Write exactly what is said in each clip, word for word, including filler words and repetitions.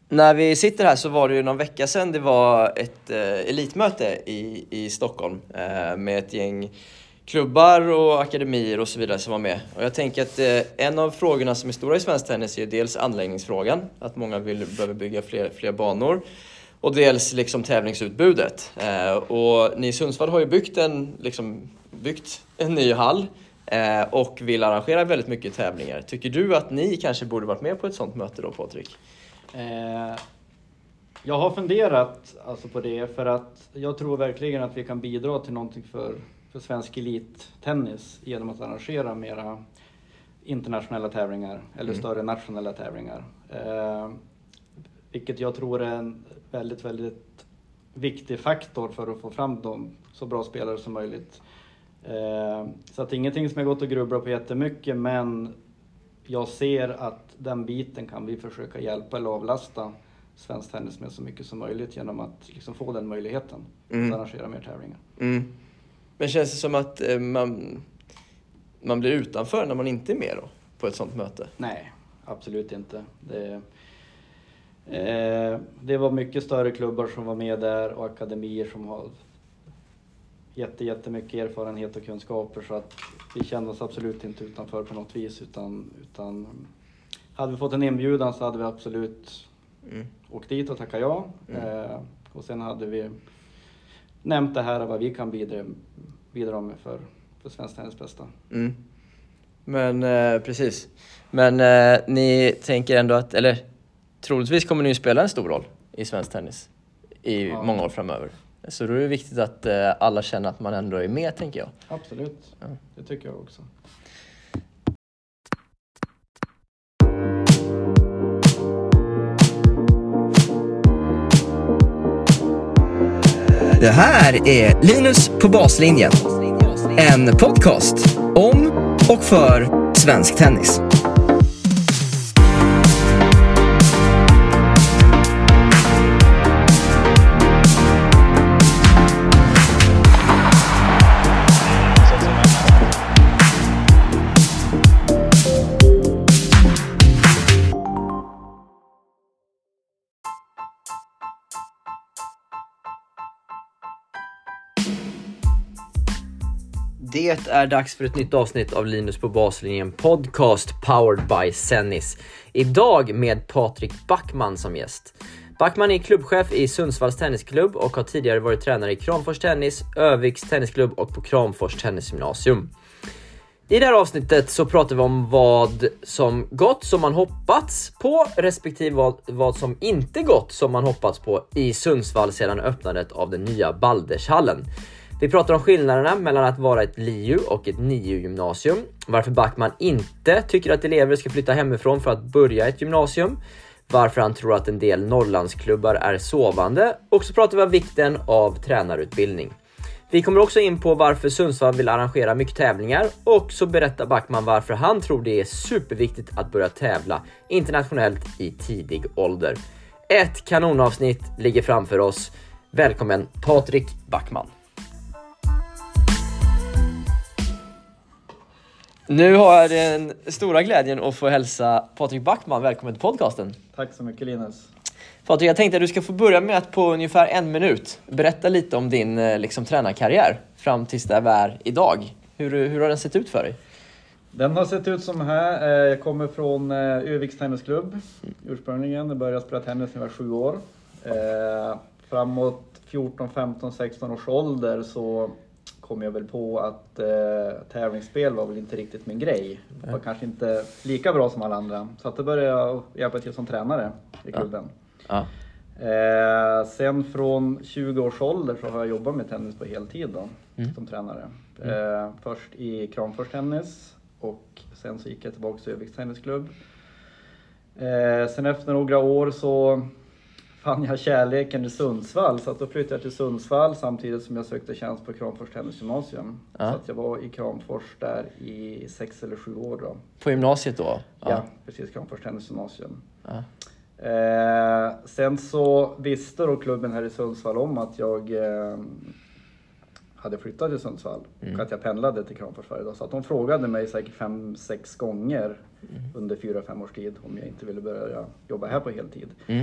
När vi sitter här så var det ju någon vecka sedan det var ett eh, elitmöte i, i Stockholm eh, med ett gäng klubbar och akademier och så vidare som var med. Och jag tänker att eh, en av frågorna som är stora i svensk tennis är dels anläggningsfrågan, att många vill, behöver bygga fler, fler banor. Och dels liksom tävlingsutbudet. Eh, och ni i Sundsvall har ju byggt en, liksom, byggt en ny hall eh, och vill arrangera väldigt mycket tävlingar. Tycker du att ni kanske borde varit med på ett sånt möte då, Patrik? Eh, jag har funderat alltså på det, för att jag tror verkligen att vi kan bidra till någonting för, för svensk elittennis genom att arrangera mera internationella tävlingar eller mm. större nationella tävlingar. Eh, vilket jag tror är en väldigt, väldigt viktig faktor för att få fram dem så bra spelare som möjligt. Eh, så att ingenting som jag gått och grubblat på jättemycket, men jag ser att den biten kan vi försöka hjälpa eller avlasta svensk tennis med så mycket som möjligt genom att liksom få den möjligheten mm. att arrangera mer tävlingar. Mm. Men känns det som att eh, man, man blir utanför när man inte är med då, på ett sånt möte? Nej, absolut inte. Det, eh, det var mycket större klubbar som var med där och akademier som har jätte, jättemycket erfarenhet och kunskaper, så att vi kände oss absolut inte utanför på något vis, utan, utan hade vi fått en inbjudan så hade vi absolut mm. åkt dit och tackat ja. Mm. Eh, och sen hade vi nämnt det här vad vi kan bidra, bidra med för, för svensk tennis bästa. Mm. Men eh, precis. Men eh, ni tänker ändå att, eller troligtvis kommer ni ju spela en stor roll i svensk tennis i ja. många år framöver. Så då är det viktigt att eh, alla känner att man ändå är med, tänker jag. Absolut, ja. Det tycker jag också. Det här är Linus på baslinjen. En podcast om och för svensk tennis. Det är dags för ett nytt avsnitt av Linus på baslinjen podcast powered by Sennis. Idag med Patrik Backman som gäst. Backman är klubbchef i Sundsvalls tennisklubb och har tidigare varit tränare i Kramfors Tennis, Öviks tennisklubb och på Kramfors tennisgymnasium. I det här avsnittet så pratar vi om vad som gått som man hoppats på, respektive vad, vad som inte gått som man hoppats på i Sundsvall sedan öppnandet av den nya Baldershallen. Vi pratar om skillnaderna mellan att vara ett L I U och ett N I U-gymnasium. Varför Backman inte tycker att elever ska flytta hemifrån för att börja ett gymnasium. Varför han tror att en del Norrlandsklubbar är sovande. Och så pratar vi om vikten av tränarutbildning. Vi kommer också in på varför Sundsvall vill arrangera mycket tävlingar. Och så berättar Backman varför han tror det är superviktigt att börja tävla internationellt i tidig ålder. Ett kanonavsnitt ligger framför oss. Välkommen Patrik Backman. Nu har jag den stora glädjen att få hälsa Patrik Backman välkommen till podcasten. Tack så mycket, Linus. Patrik, jag tänkte att du ska få börja med att på ungefär en minut berätta lite om din liksom, tränarkarriär fram tills där vi är idag. Hur, hur har den sett ut för dig? Den har sett ut som här. Jag kommer från Öviks tennisklubb ursprungligen. Jag började spela tennis när jag var sju år. Framåt fjorton, femton, sexton års ålder så kom jag väl på att eh, tävlingsspel var väl inte riktigt min grej. Det var kanske inte lika bra som alla andra. Så att då började jag hjälpa till som tränare i klubben. Ja. Ja. Eh, sen från tjugo års ålder så har jag jobbat med tennis på heltid då, mm. som tränare. Mm. Eh, först i Kramfors Tennis och sen så gick jag tillbaka till Öviks tennisklubb. Eh, sen efter några år så fann jag kärleken i Sundsvall, så att då flyttade jag till Sundsvall samtidigt som jag sökte tjänst på Kramfors tennisgymnasium. Ja. Så att jag var i Kramfors där i sex eller sju år då. På gymnasiet då? Ja, ja precis, Kramfors tennisgymnasium. Ja. Eh, sen så visste då klubben här i Sundsvall om att jag eh, hade flyttat till Sundsvall mm. och att jag pendlade till Kramfors varje dag. Så att de frågade mig säkert fem, sex gånger mm. under fyra, fem års tid om jag inte ville börja jobba här på heltid. Mm.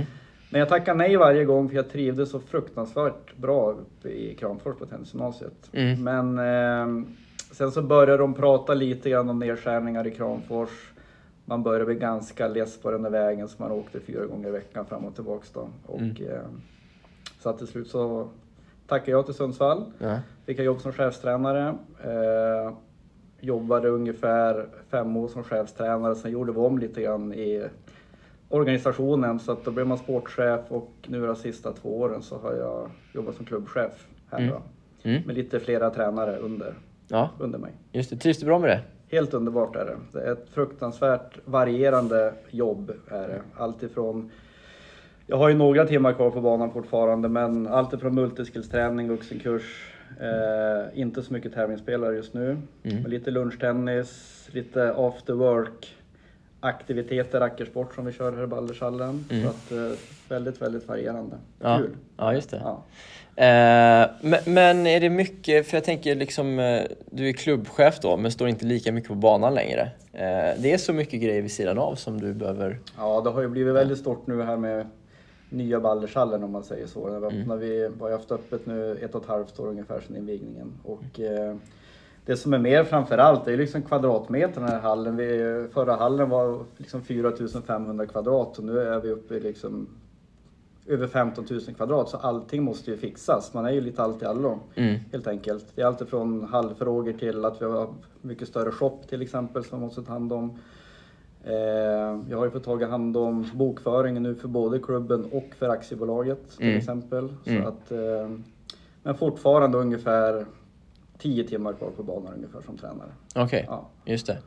Men jag tackar nej varje gång för jag trivdes så fruktansvärt bra uppe i Kramfors på tennisgymnasiet. Mm. Men eh, sen så började de prata lite grann om nedskärningar i Kramfors. Man började bli ganska less på den där vägen som man åkte fyra gånger i veckan fram och tillbaka då. Och Mm. eh, så att till slut så tackade jag till Sundsvall. Ja. Fick jag jobb som chefstränare. Eh, jobbade ungefär fem år som chefstränare. Sen gjorde vi om lite grann i organisationen. Så att då blev man sportchef. Och nu de sista två åren så har jag jobbat som klubbchef här Mm. då. Mm. Med lite flera tränare under, Ja, under mig. just det. Trivs du bra med det? Helt underbart är det. Det är ett fruktansvärt varierande jobb är det. Allt ifrån, jag har ju några timmar kvar på banan fortfarande, men allt ifrån multiskillsträning, vuxenkurs, eh, inte så mycket tävlingsspelare just nu. Mm. Men lite lunchtennis, lite after work, aktiviteter, rackersport som vi kör här i Baldershallen. Mm. Så att eh, väldigt, väldigt varierande. Ja. Kul. Ja, just det. Ja. Eh, men, men är det mycket, för jag tänker liksom, eh, du är klubbchef då, men står inte lika mycket på banan längre. Eh, det är så mycket grejer vid sidan av som du behöver... Ja, det har ju blivit väldigt stort nu här med nya Baldershallen om man säger så. När vi Mm. öppnar, vi har haft öppet nu ett och ett halvt år ungefär sedan invigningen. Och eh, det som är mer framförallt är ju liksom kvadratmeterna i den här hallen. Vi, förra hallen var liksom fyra tusen femhundra kvadrat och nu är vi uppe i liksom över femton tusen kvadrat. Så allting måste ju fixas. Man är ju lite allt i allo Mm. helt enkelt. Det är allt från hallfrågor till att vi har mycket större shop till exempel som man måste ta hand om. Eh, jag har ju fått ta hand om bokföringen nu för både klubben och för aktiebolaget till Mm. exempel. Så Mm. att, eh, men fortfarande ungefär tio timmar kvar på banan ungefär som tränare. Okej, Ja. just det.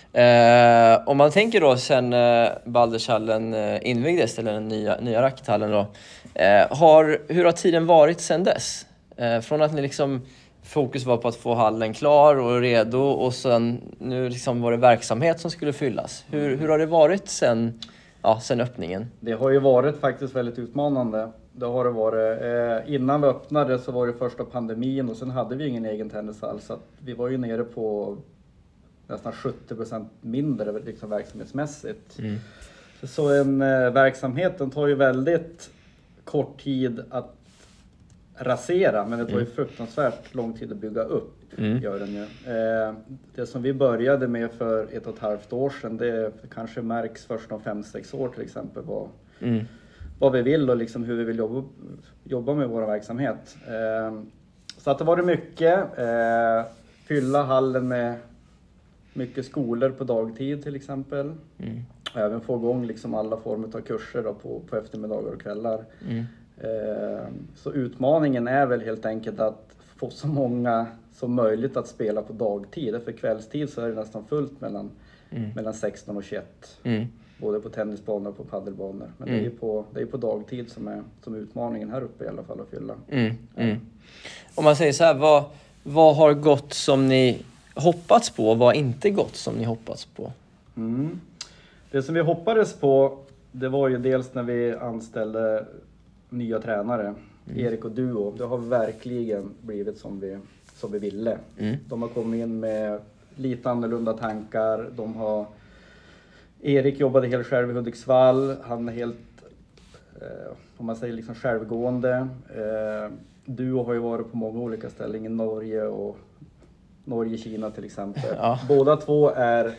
Eh, om man tänker då sen eh, Baldershallen eh, invigdes, eller den nya, nya rackethallen då. Eh, har, hur har tiden varit sen dess? Eh, från att ni liksom fokus var på att få hallen klar och redo och sen nu liksom var det verksamhet som skulle fyllas. Hur, hur har det varit sen, ja, sen öppningen? Det har ju varit faktiskt väldigt utmanande. Det har det varit. Eh, innan vi öppnade så var det första pandemin och sen hade vi ingen egen tennishall. Så att vi var ju nere på nästan sjuttio procent mindre liksom, verksamhetsmässigt. Mm. Så, så en eh, verksamhet den tar ju väldigt kort tid att rasera, men det tar ju fruktansvärt lång tid att bygga upp. Mm. Gör den ju. Eh, det som vi började med för ett och ett halvt år sedan, det kanske märks först om fem sex år till exempel vad, Mm. vad vi vill och liksom hur vi vill jobba, jobba med vår verksamhet. Eh, så att det var det mycket. Eh, fylla hallen med mycket skolor på dagtid till exempel. Mm. Och även få igång liksom alla former av kurser då på, på eftermiddagar och kvällar. Mm. Eh, så utmaningen är väl helt enkelt att få så många som möjligt att spela på dagtid. För kvällstid så är det nästan fullt mellan, Mm. mellan sexton och tjugoett. Mm. Både på tennisbanor och på paddelbanor. Men Mm. det är ju på, det är på dagtid som är som utmaningen här uppe i alla fall att fylla. Mm. Mm. Om man säger så här, vad, vad har gått som ni hoppats på och vad har inte gått som ni hoppats på? Mm. Det som vi hoppades på, det var ju dels när vi anställde nya tränare, mm. Erik och Duo. Det har verkligen blivit som vi, som vi ville. Mm. De har kommit in med lite annorlunda tankar. De har, Erik jobbade helt själv i Hudiksvall. Han är helt, eh, om man säger liksom självgående. Eh, Duo har ju varit på många olika ställen i Norge och Norge, Kina till exempel. Ja. Båda två är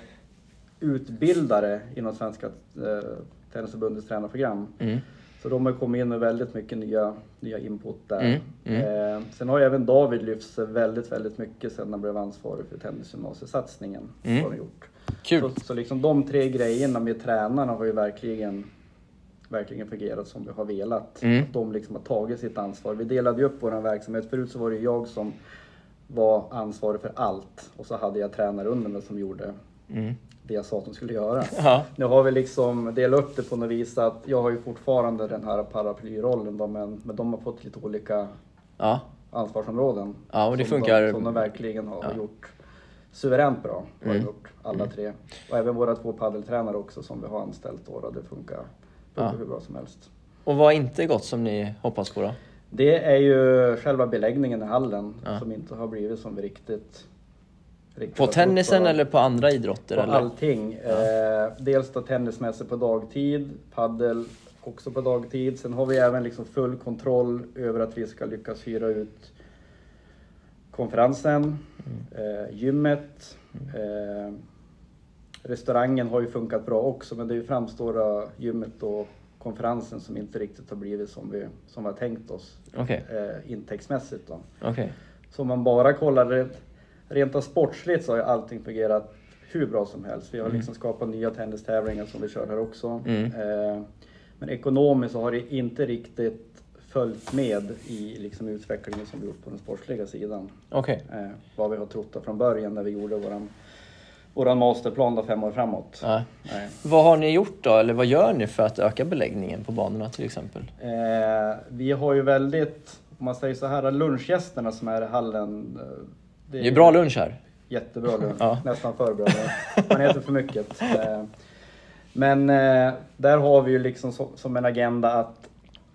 utbildare inom Svenska eh, Tennisförbundets tränarprogram. Mm. Så de har kommit in med väldigt mycket nya, nya input där. Mm, mm. Eh, sen har ju även David lyft sig väldigt, väldigt mycket sen han blev ansvarig för tennisgymnasiesatsningen. Mm. Har de gjort. Kul. Så, så liksom de tre grejerna med tränarna har ju verkligen, verkligen fungerat som vi har velat. Mm. Att de liksom har tagit sitt ansvar. Vi delade ju upp vår verksamhet. Förut så var det jag som var ansvarig för allt. Och så hade jag tränare under mig som gjorde Mm. det jag sa att de skulle göra. Ja. Nu har vi liksom delat upp det på något vis att jag har ju fortfarande den här paraplyrollen då, men, men de har fått lite olika Ja. ansvarsområden. Ja, och det som funkar. De, som de verkligen har Ja. gjort suveränt bra. Har Mm. gjort alla tre. Och även våra två paddeltränare också som vi har anställt då. då det funkar, funkar Ja. hur bra som helst. Och vad har inte gått som ni hoppas på då? Det är ju själva beläggningen i hallen Ja. som inte har blivit som vi riktigt... riktigt På har trott tennisen på. eller på andra idrotter? På eller? allting. Ja. Eh, dels då tennismässigt på dagtid, paddel också på dagtid. Sen har vi även liksom full kontroll över att vi ska lyckas hyra ut konferensen, mm. eh, gymmet. Eh, restaurangen har ju funkat bra också, men det är ju framstår gymmet och konferensen som inte riktigt har blivit som vi, som vi har tänkt oss. Okay. Eh, intäktsmässigt då. Okay. Så om man bara kollar rent, rent av sportsligt så har ju allting fungerat hur bra som helst. Vi har liksom mm. skapat nya tennistävlingar som vi kör här också. Mm. Eh, men ekonomiskt så har det inte riktigt följt med i liksom utvecklingen som vi gjort på den sportsliga sidan. Okay. Eh, vad vi har trott från början när vi gjorde våran, våran masterplan då fem år framåt. Ja. Nej. Vad har ni gjort då? Eller vad gör ni för att öka beläggningen på banorna till exempel? Eh, vi har ju väldigt, om man säger så här, lunchgästerna som är i hallen. Det är, det är bra lunch här. Jättebra lunch, ja. Nästan för bra. Man äter för mycket. Eh, men eh, där har vi ju liksom så, som en agenda att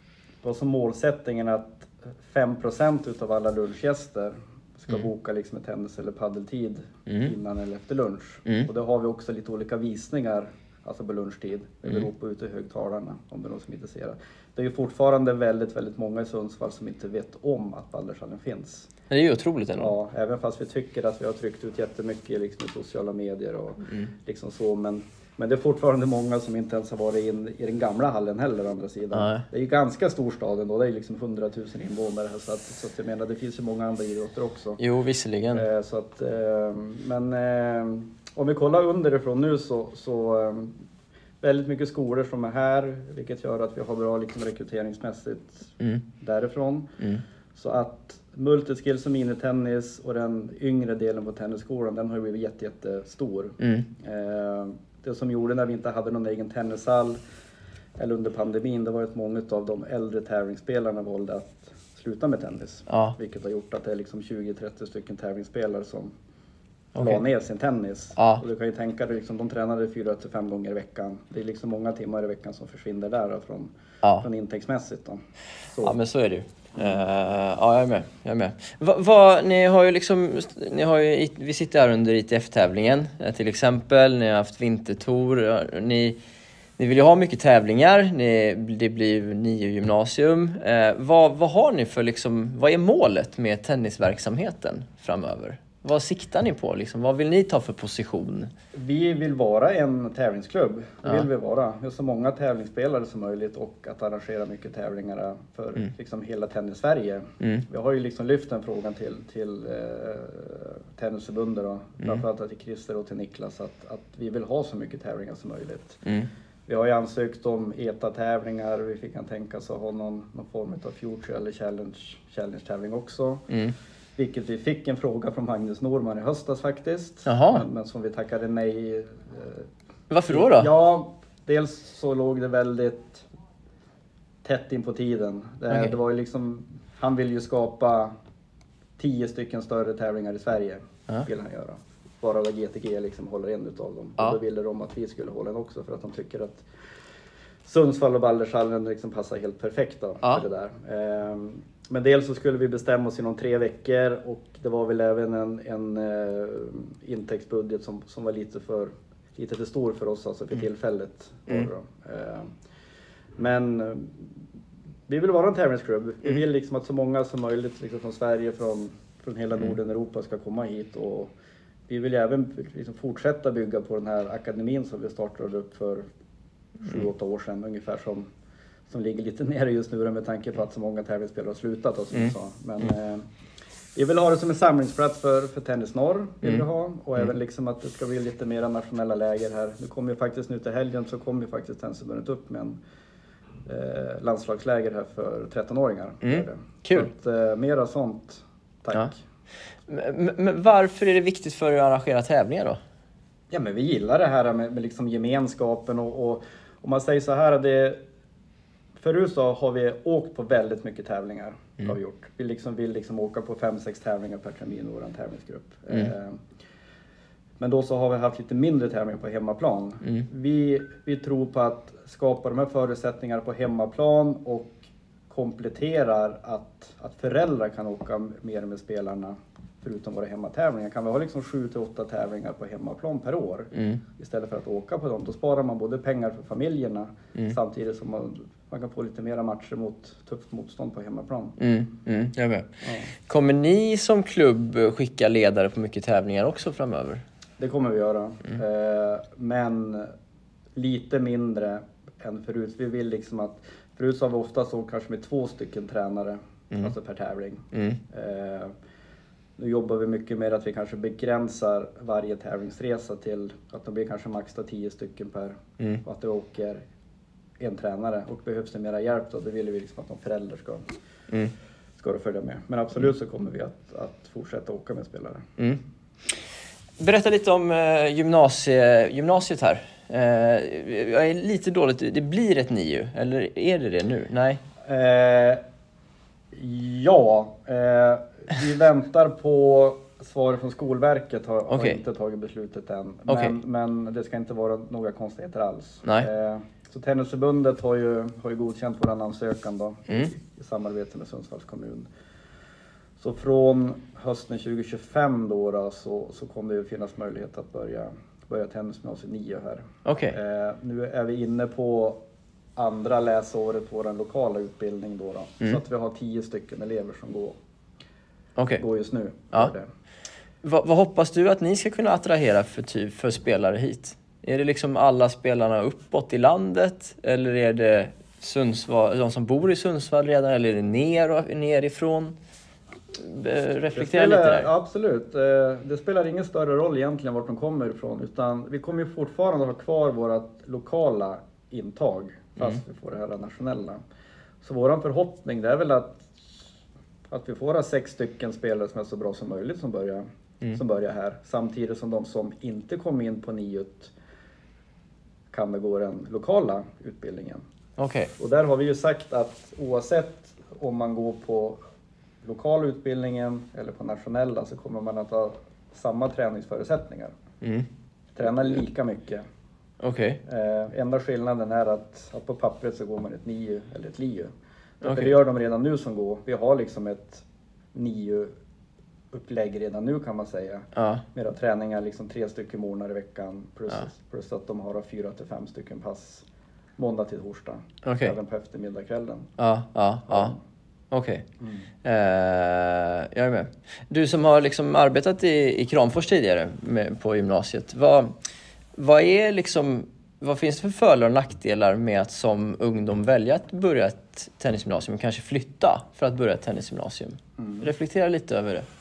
då som målsättningen att fem procent utav alla lunchgäster ska mm. boka liksom ett tennis- eller paddeltid mm. innan eller efter lunch. Mm. Och då har vi också lite olika visningar, alltså på lunchtid. Det beror på ute i högtalarna, om det är någon som inte ser det. Det är ju fortfarande väldigt, väldigt många i Sundsvall som inte vet om att Baldershallen finns. Det är ju otroligt ändå. Ja, även fast vi tycker att vi har tryckt ut jättemycket liksom, i sociala medier och mm. liksom så. Men, men det är fortfarande många som inte ens har varit in i den gamla hallen heller, å andra sidan. Nej. Det är ju ganska stor stad ändå, det är liksom hundratusen invånare. Så att, så att jag menar, det finns ju många andra idrotter också. Jo, visserligen. Eh, så att, eh, men eh, om vi kollar underifrån nu så, så eh, väldigt mycket skolor som är här, vilket gör att vi har bra liksom, rekryteringsmässigt mm. därifrån. Mm. Så att multiskills och minitennis och den yngre delen på tennisskolan, den har ju blivit jätte, jättestor. Mm. Eh, det som gjorde när vi inte hade någon egen tennishall eller under pandemin, det var att många av de äldre tävlingsspelarna valde att sluta med tennis. Ja. Vilket har gjort att det är liksom tjugo till trettio stycken tävlingsspelare som okay. la ner sin tennis. Ja. Och du kan ju tänka dig, liksom, de tränade fyra till fem gånger i veckan. Det är liksom många timmar i veckan som försvinner där då, från, ja. från intäktsmässigt. Då. Så. Ja, men så är det ju. Uh, ja, jag är med. Jag är med. Va, va, ni har ju liksom, ni har ju, vi sitter här under I T F-tävlingen till exempel. Ni har haft vintertour. Ni, ni vill ju ha mycket tävlingar. Ni, det blir nio gymnasium. Uh, vad, vad har ni för liksom, vad är målet med tennisverksamheten framöver? Vad siktar ni på? Liksom? Vad vill ni ta för position? Vi vill vara en tävlingsklubb. Det vill ja. vi vara. Vi har så många tävlingsspelare som möjligt och att arrangera mycket tävlingar för mm. liksom hela tennis-Sverige. Mm. Vi har ju liksom lyft den frågan till, till eh, tennisförbundet, mm. framförallt till Christer och till Niklas, att, att vi vill ha så mycket tävlingar som möjligt. Mm. Vi har ju ansökt om E T A-tävlingar. Vi fick kan tänka oss att ha någon, någon form av Future eller Challenge, Challenge-tävling också. Mm. Vilket vi fick en fråga från Magnus Norman i höstas faktiskt. Men, men som vi tackade nej. Eh, Varför då då? Ja, dels så låg det väldigt tätt in på tiden. Det, okay. det var ju liksom, han vill ju skapa tio stycken större tävlingar i Sverige. Uh-huh. Vill han göra. Bara G T G liksom håller en utav dem. Uh-huh. Och då ville de att vi skulle hålla en också, för att de tycker att Sundsvall och Baldershallen liksom passar helt perfekt då, uh-huh. för det där. Eh, Men dels så skulle vi bestämma oss inom tre veckor och det var väl även en, en uh, intäktsbudget som, som var lite för, lite för stor för oss, alltså för tillfället. Mm. Uh, men uh, vi vill vara en tävlingsklubb. Mm. Vi vill liksom att så många som möjligt liksom från Sverige, från, från hela mm. Norden, Europa ska komma hit. Och vi vill även liksom fortsätta bygga på den här akademin som vi startade upp för sju åtta år sedan ungefär, som som ligger lite nere just nu med tanke på att så många tävlingsspelare har slutat och som mm. sa. Men mm. eh, vi vill ha det som en samlingsplats för, för Tennis Norr, vill mm. vi ha. Och mm. även liksom att det ska bli lite mera nationella läger här. Nu kommer ju faktiskt nu till helgen så kommer ju faktiskt Tennisförbundet upp med en eh, landslagsläger här för trettonåringar. Mm. Kul. Så att, eh, mera sånt, tack. Ja. Men, men varför är det viktigt för er att arrangera tävlingar då? Ja, men vi gillar det här med, med liksom gemenskapen och, och om man säger så här, det förut så har vi åkt på väldigt mycket tävlingar. Mm. Har vi gjort. Vi liksom vill liksom åka på fem sex tävlingar per termin i vår tävlingsgrupp. Mm. Eh, men då så har vi haft lite mindre tävlingar på hemmaplan. Mm. Vi, vi tror på att skapa de här förutsättningarna på hemmaplan och kompletterar att, att föräldrar kan åka mer med spelarna förutom våra hemmatävlingar. Kan vi ha liksom sju till åtta tävlingar på hemmaplan per år Mm. istället för att åka på dem, då sparar man både pengar för familjerna Mm. samtidigt som man, man kan få lite mera matcher mot tufft motstånd på hemmaplan. Mm. Mm. Jag vet. Ja. Kommer ni som klubb skicka ledare på mycket tävlingar också framöver? Det kommer vi göra, mm. eh, men lite mindre än förut. Vi vill liksom att, förut så har vi ofta så kanske med två stycken tränare, mm. alltså per tävling. Mm. Eh, nu jobbar vi mycket med att vi kanske begränsar varje tävlingsresa till att de blir kanske max tio stycken per, mm. och att det åker en tränare. Och behövs det mera hjälp då, då vill vi liksom att de föräldrar ska, mm. ska följa med. Men absolut så kommer vi att, att fortsätta åka med spelare. Mm. Berätta lite om eh, gymnasie, gymnasiet här. Eh, jag är lite dåligt, det blir ett nio, eller är det det nu? Nej. Eh, ja, eh, vi väntar på svar från Skolverket, har, okay. har inte tagit beslutet än. Men, okay. men det ska inte vara några konstigheter alls. Nej. Eh, så Tennisförbundet har ju, har ju godkänt vår ansökan då, mm. i, i samarbete med Sundsvalls kommun. Så från hösten tjugo tjugofem då, då så, så kommer det finnas möjlighet att börja, börja tennisgymnasiet nio här. Okay. Eh, nu är vi inne på andra läsåret på vår lokala utbildning då, då mm. så att vi har tio stycken elever som går, okay. går just nu. Ja. Vad, vad hoppas du att ni ska kunna attrahera för typ för spelare hit? Är det liksom alla spelarna uppåt i landet, eller är det Sundsvall, de som bor i Sundsvall redan, eller är det ner, nerifrån? Reflektera det spelar, lite där. Absolut. Det spelar ingen större roll egentligen vart de kommer ifrån, utan vi kommer ju fortfarande ha kvar vårt lokala intag fast mm. vi får det här nationella. Så våran förhoppning det är väl att, att vi får sex stycken spelare som är så bra som möjligt som börjar, mm. som börjar här. Samtidigt som de som inte kommer in på niot kan det gå den lokala utbildningen. Okay. Och där har vi ju sagt att oavsett om man går på lokala utbildningen eller på nationella så kommer man att ha samma träningsförutsättningar. Mm. Träna lika mycket. Okay. Eh, enda skillnaden är att, att på pappret så går man ett nio eller ett lio. Okay. För det gör de redan nu som går. Vi har liksom ett nio upplägg redan nu kan man säga. Ja. Med att träningar liksom tre stycken månader i veckan plus, ja. plus att de har fyra till fem stycken pass måndag till torsdag. Okay. Även på eftermiddagskvällen. Ja, ja, ja. Okej. Okay. Mm. Uh, jag är med. Du som har liksom arbetat i, i Kramfors tidigare med, på gymnasiet. Vad, vad, är liksom, vad finns det för fördelar och nackdelar med att som ungdom välja att börja ett tennisgymnasium och kanske flytta för att börja ett tennisgymnasium? Mm. Reflektera lite över det.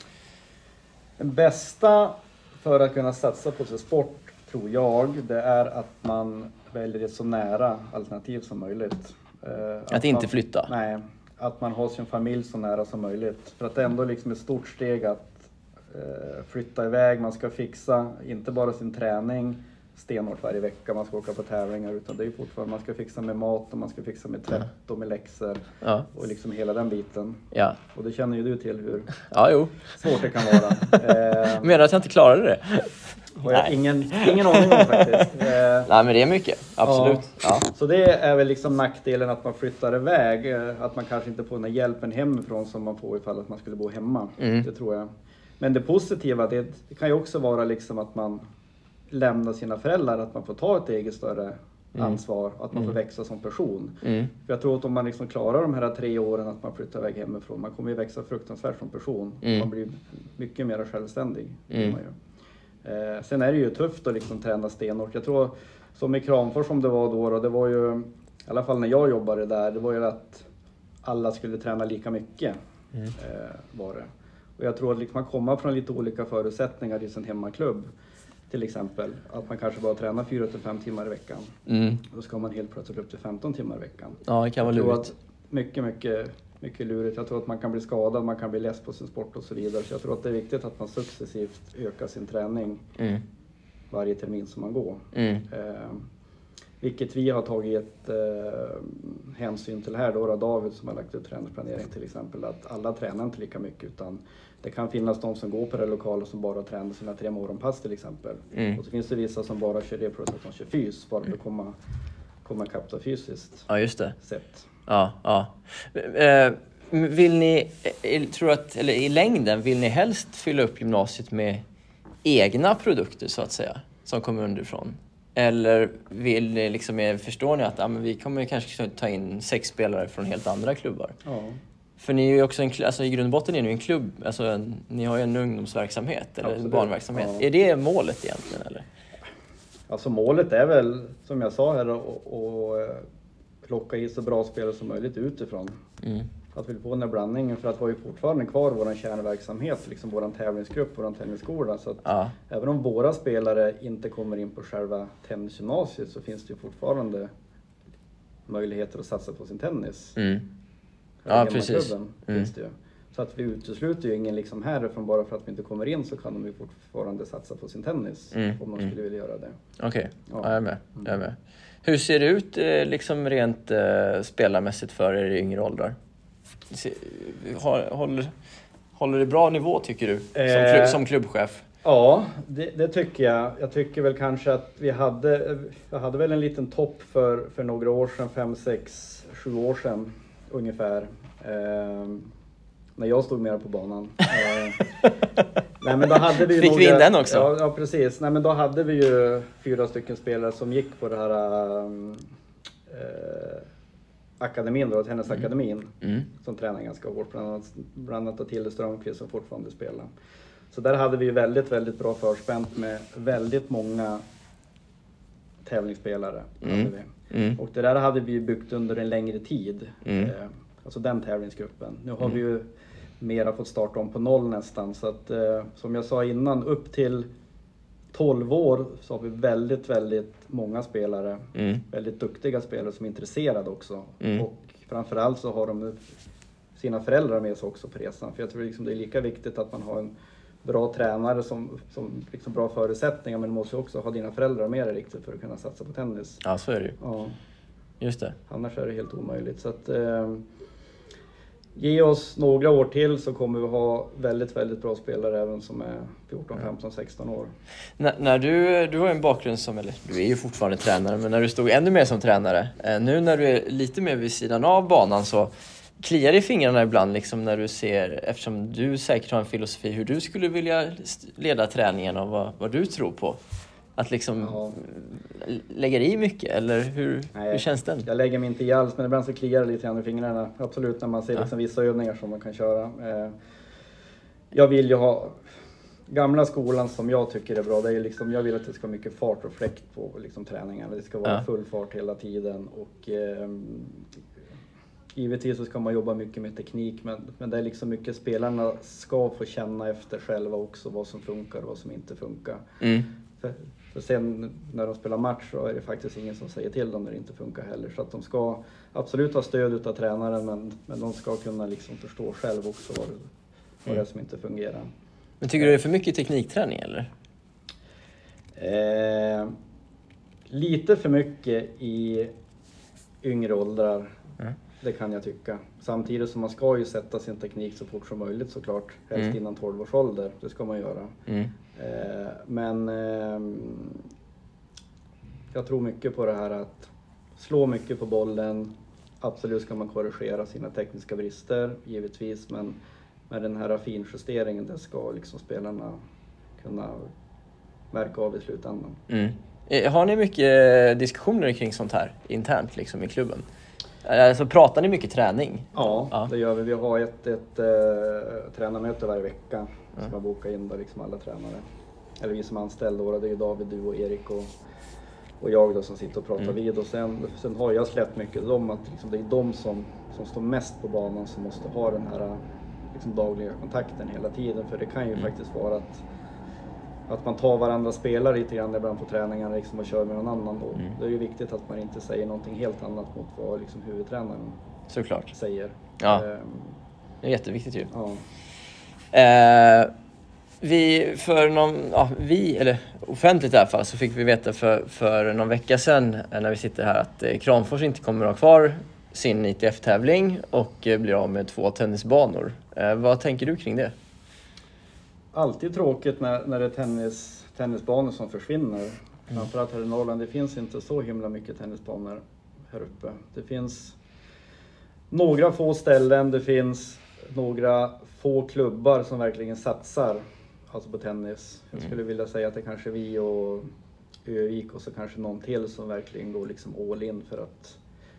Den bästa för att kunna satsa på sin sport tror jag det är att man väljer ett så nära alternativ som möjligt. Uh, att, att inte man, flytta? Nej. Att man har sin familj så nära som möjligt. För att det är ändå liksom ett stort steg att eh, flytta iväg. Man ska fixa inte bara sin träning stenhårt varje vecka. Man ska åka på tävlingar. Utan det är fortfarande man ska fixa med mat och man ska fixa med tvätt och med läxor. Ja. Och liksom hela den biten. Ja. Och det känner ju du till hur ja, jo. svårt det kan vara. eh, Menar du att jag inte klarade det? Har jag ingen, ingen aning om faktiskt. Eh, Nej men det är mycket, absolut. Ja. Ja. Så det är väl liksom nackdelen att man flyttar iväg. Att man kanske inte får den hjälpen hemifrån som man får ifall att man skulle bo hemma. Mm. Det tror jag. Men det positiva det, det kan ju också vara liksom att man lämnar sina föräldrar. Att man får ta ett eget större mm. ansvar. Att man får mm. växa som person. Mm. För jag tror att om man liksom klarar de här tre åren att man flyttar iväg hemifrån. Man kommer ju växa fruktansvärt som person. Mm. Man blir mycket mer självständig. Mm. Man ju. Eh, sen är det ju tufft att liksom träna stenhårt. Jag tror som i Kramfors som det var då, då det var ju i alla fall när jag jobbade där, det var ju att alla skulle träna lika mycket mm. eh, var det. Och jag tror att liksom man kommer från lite olika förutsättningar i sin hemmaklubb till exempel. Att man kanske bara tränar fyra till fem timmar i veckan. Mm. Då ska man helt plötsligt upp till femton timmar i veckan. Ja, det kan vara lurigt. Mycket, mycket, mycket lurigt. Jag tror att man kan bli skadad, man kan bli less på sin sport och så vidare. Så jag tror att det är viktigt att man successivt ökar sin träning mm. varje termin som man går. Mm. Eh, vilket vi har tagit eh, hänsyn till här då, David som har lagt ut träningsplanering till exempel. Att alla tränar inte lika mycket utan det kan finnas de som går på det lokala som bara tränar sina tre morgonpass till exempel. Mm. Och så finns det vissa som bara kör det plus att de kör fys bara för att komma, komma ikapp fysiskt. Ja, just det. Sätt. Ja, ja. Eh, Vill ni, tror att, eller i längden, vill ni helst fylla upp gymnasiet med egna produkter så att säga, som kommer underifrån? Eller vill ni liksom, förstår ni att ja, men vi kommer kanske ta in sex spelare från helt andra klubbar? Ja. För ni är ju också en, alltså i grund och botten är ni en klubb, alltså en, ni har ju en ungdomsverksamhet eller Absolut. en barnverksamhet. Ja. Är det målet egentligen eller? Alltså målet är väl, som jag sa här, att plocka i så bra spelare som möjligt utifrån. Mm. Att vi får den här blandningen, för att vi har ju fortfarande kvar vår kärnverksamhet, liksom vår tävlingsgrupp, vår tennisskola. Så att Ja. även om våra spelare inte kommer in på själva tennisgymnasiet så finns det ju fortfarande möjligheter att satsa på sin tennis. Mm. Här Ja, precis. Mm. Finns det ju. Så att vi utesluter ju ingen liksom härifrån, bara för att vi inte kommer in så kan de ju fortfarande satsa på sin tennis. Mm. Om de Mm. skulle vilja göra det. Okej, okay. Ja. ja, jag är med. Jag är med. Hur ser det ut eh, liksom rent eh, spelarmässigt för er i yngre åldrar? Håller, håller det bra nivå tycker du som, Eh, klubb, som klubbchef? Ja, det, det tycker jag. Jag tycker väl kanske att vi hade, jag hade väl en liten topp för, för några år sedan, fem, sex, sju år sedan ungefär. Eh, när jag stod mer på banan. Eh, nej, men då hade vi ju Fick några, vi in den också? Ja, ja, precis. Nej, men då hade vi ju fyra stycken spelare som gick på det här eh, akademin då, tennisakademin, Mm. som tränar ganska hårt, bland annat, bland annat Tilde Strömqvist som fortfarande spelar. Så där hade vi ju väldigt, väldigt bra förspänt med väldigt många tävlingsspelare. Mm. Hade vi. Mm. Och det där hade vi byggt under en längre tid, Mm. eh, alltså den tävlingsgruppen. Nu har Mm. vi ju mera fått starta om på noll nästan, så att eh, som jag sa innan, upp till tolv år så har vi väldigt, väldigt många spelare, Mm. väldigt duktiga spelare som är intresserade också. Mm. Och framförallt så har de sina föräldrar med sig också på resan. För jag tror liksom det är lika viktigt att man har en bra tränare som, som liksom bra förutsättningar, men du måste också ha dina föräldrar med dig riktigt för att kunna satsa på tennis. Ja, så är det ju. Ja, Just det. annars är det helt omöjligt. Så att, eh, ge oss några år till så kommer vi ha väldigt, väldigt bra spelare även som är fjorton, femton, sexton år. N- när du, du har en bakgrund som, eller du är ju fortfarande tränare, men när du stod ännu mer som tränare, eh, nu när du är lite mer vid sidan av banan så kliar det i fingrarna ibland liksom när du ser, eftersom du säkert har en filosofi hur du skulle vilja leda träningen och vad, vad du tror på. Att liksom Ja. lägga i mycket, eller hur, Nej, hur känns den? Jag lägger mig inte i alls, men ibland så kliar det lite grann i fingrarna. Absolut, när man ser Ja. liksom vissa övningar som man kan köra. Eh, jag vill ju ha gamla skolan som jag tycker är bra. Det är liksom, jag vill att det ska vara mycket fart och fläkt på liksom, träningarna. Det ska vara Ja. full fart hela tiden. Och, eh, givetvis så ska man jobba mycket med teknik, men, men det är liksom mycket spelarna ska få känna efter själva också vad som funkar och vad som inte funkar. Mm. För, för sen när de spelar match så är det faktiskt ingen som säger till dem när det inte funkar heller. Så att de ska absolut ha stöd av tränaren, men, men de ska kunna liksom förstå själv också vad det, vad det är som inte fungerar. Men tycker du det är för mycket teknikträning eller? Eh, lite för mycket i yngre åldrar, Mm. det kan jag tycka. Samtidigt som man ska ju sätta sin teknik så fort som möjligt såklart. Helst Mm. innan tolv års ålder, det ska man göra. Mm. Eh, men eh, jag tror mycket på det här att slå mycket på bollen. Absolut ska man korrigera sina tekniska brister, givetvis. Men med den här finjusteringen, det ska liksom spelarna kunna märka av i slutändan. Mm. Eh, Har ni mycket diskussioner kring sånt här internt liksom i klubben? Alltså pratar ni mycket träning? Ja, Ja. det gör vi. Vi har ett, ett äh, tränarmöte varje vecka Mm. som jag bokar in där liksom alla tränare. Eller vi som är anställda då, det är ju David, du och Erik och, och jag då som sitter och pratar Mm. vid. Och sen, sen har jag släppt mycket om att liksom, det är de som, som står mest på banan som måste ha den här liksom, dagliga kontakten hela tiden. För det kan ju Mm. faktiskt vara att Att man tar varandra spelare lite grann ibland på träningarna liksom, och kör med någon annan. Och Mm. det är ju viktigt att man inte säger någonting helt annat mot vad liksom, huvudtränaren Såklart. säger. Ja. Ehm, Det är jätteviktigt ju. ja. Eh, vi, för någon, ja, vi, eller offentligt i alla fall, så fick vi veta för, för någon vecka sedan eh, när vi sitter här att eh, Kramfors inte kommer att ha kvar sin I T F-tävling och eh, blir av med två tennisbanor. Eh, vad tänker du kring det? Alltid tråkigt när, när det är tennis, tennisbanor som försvinner. Mm. Framförallt här i Norrland, det finns inte så himla mycket tennisbanor här uppe. Det finns några få ställen, det finns några få klubbar som verkligen satsar alltså på tennis. Jag skulle vilja säga att det kanske är vi och Övik och så kanske någon till som verkligen går liksom all in för att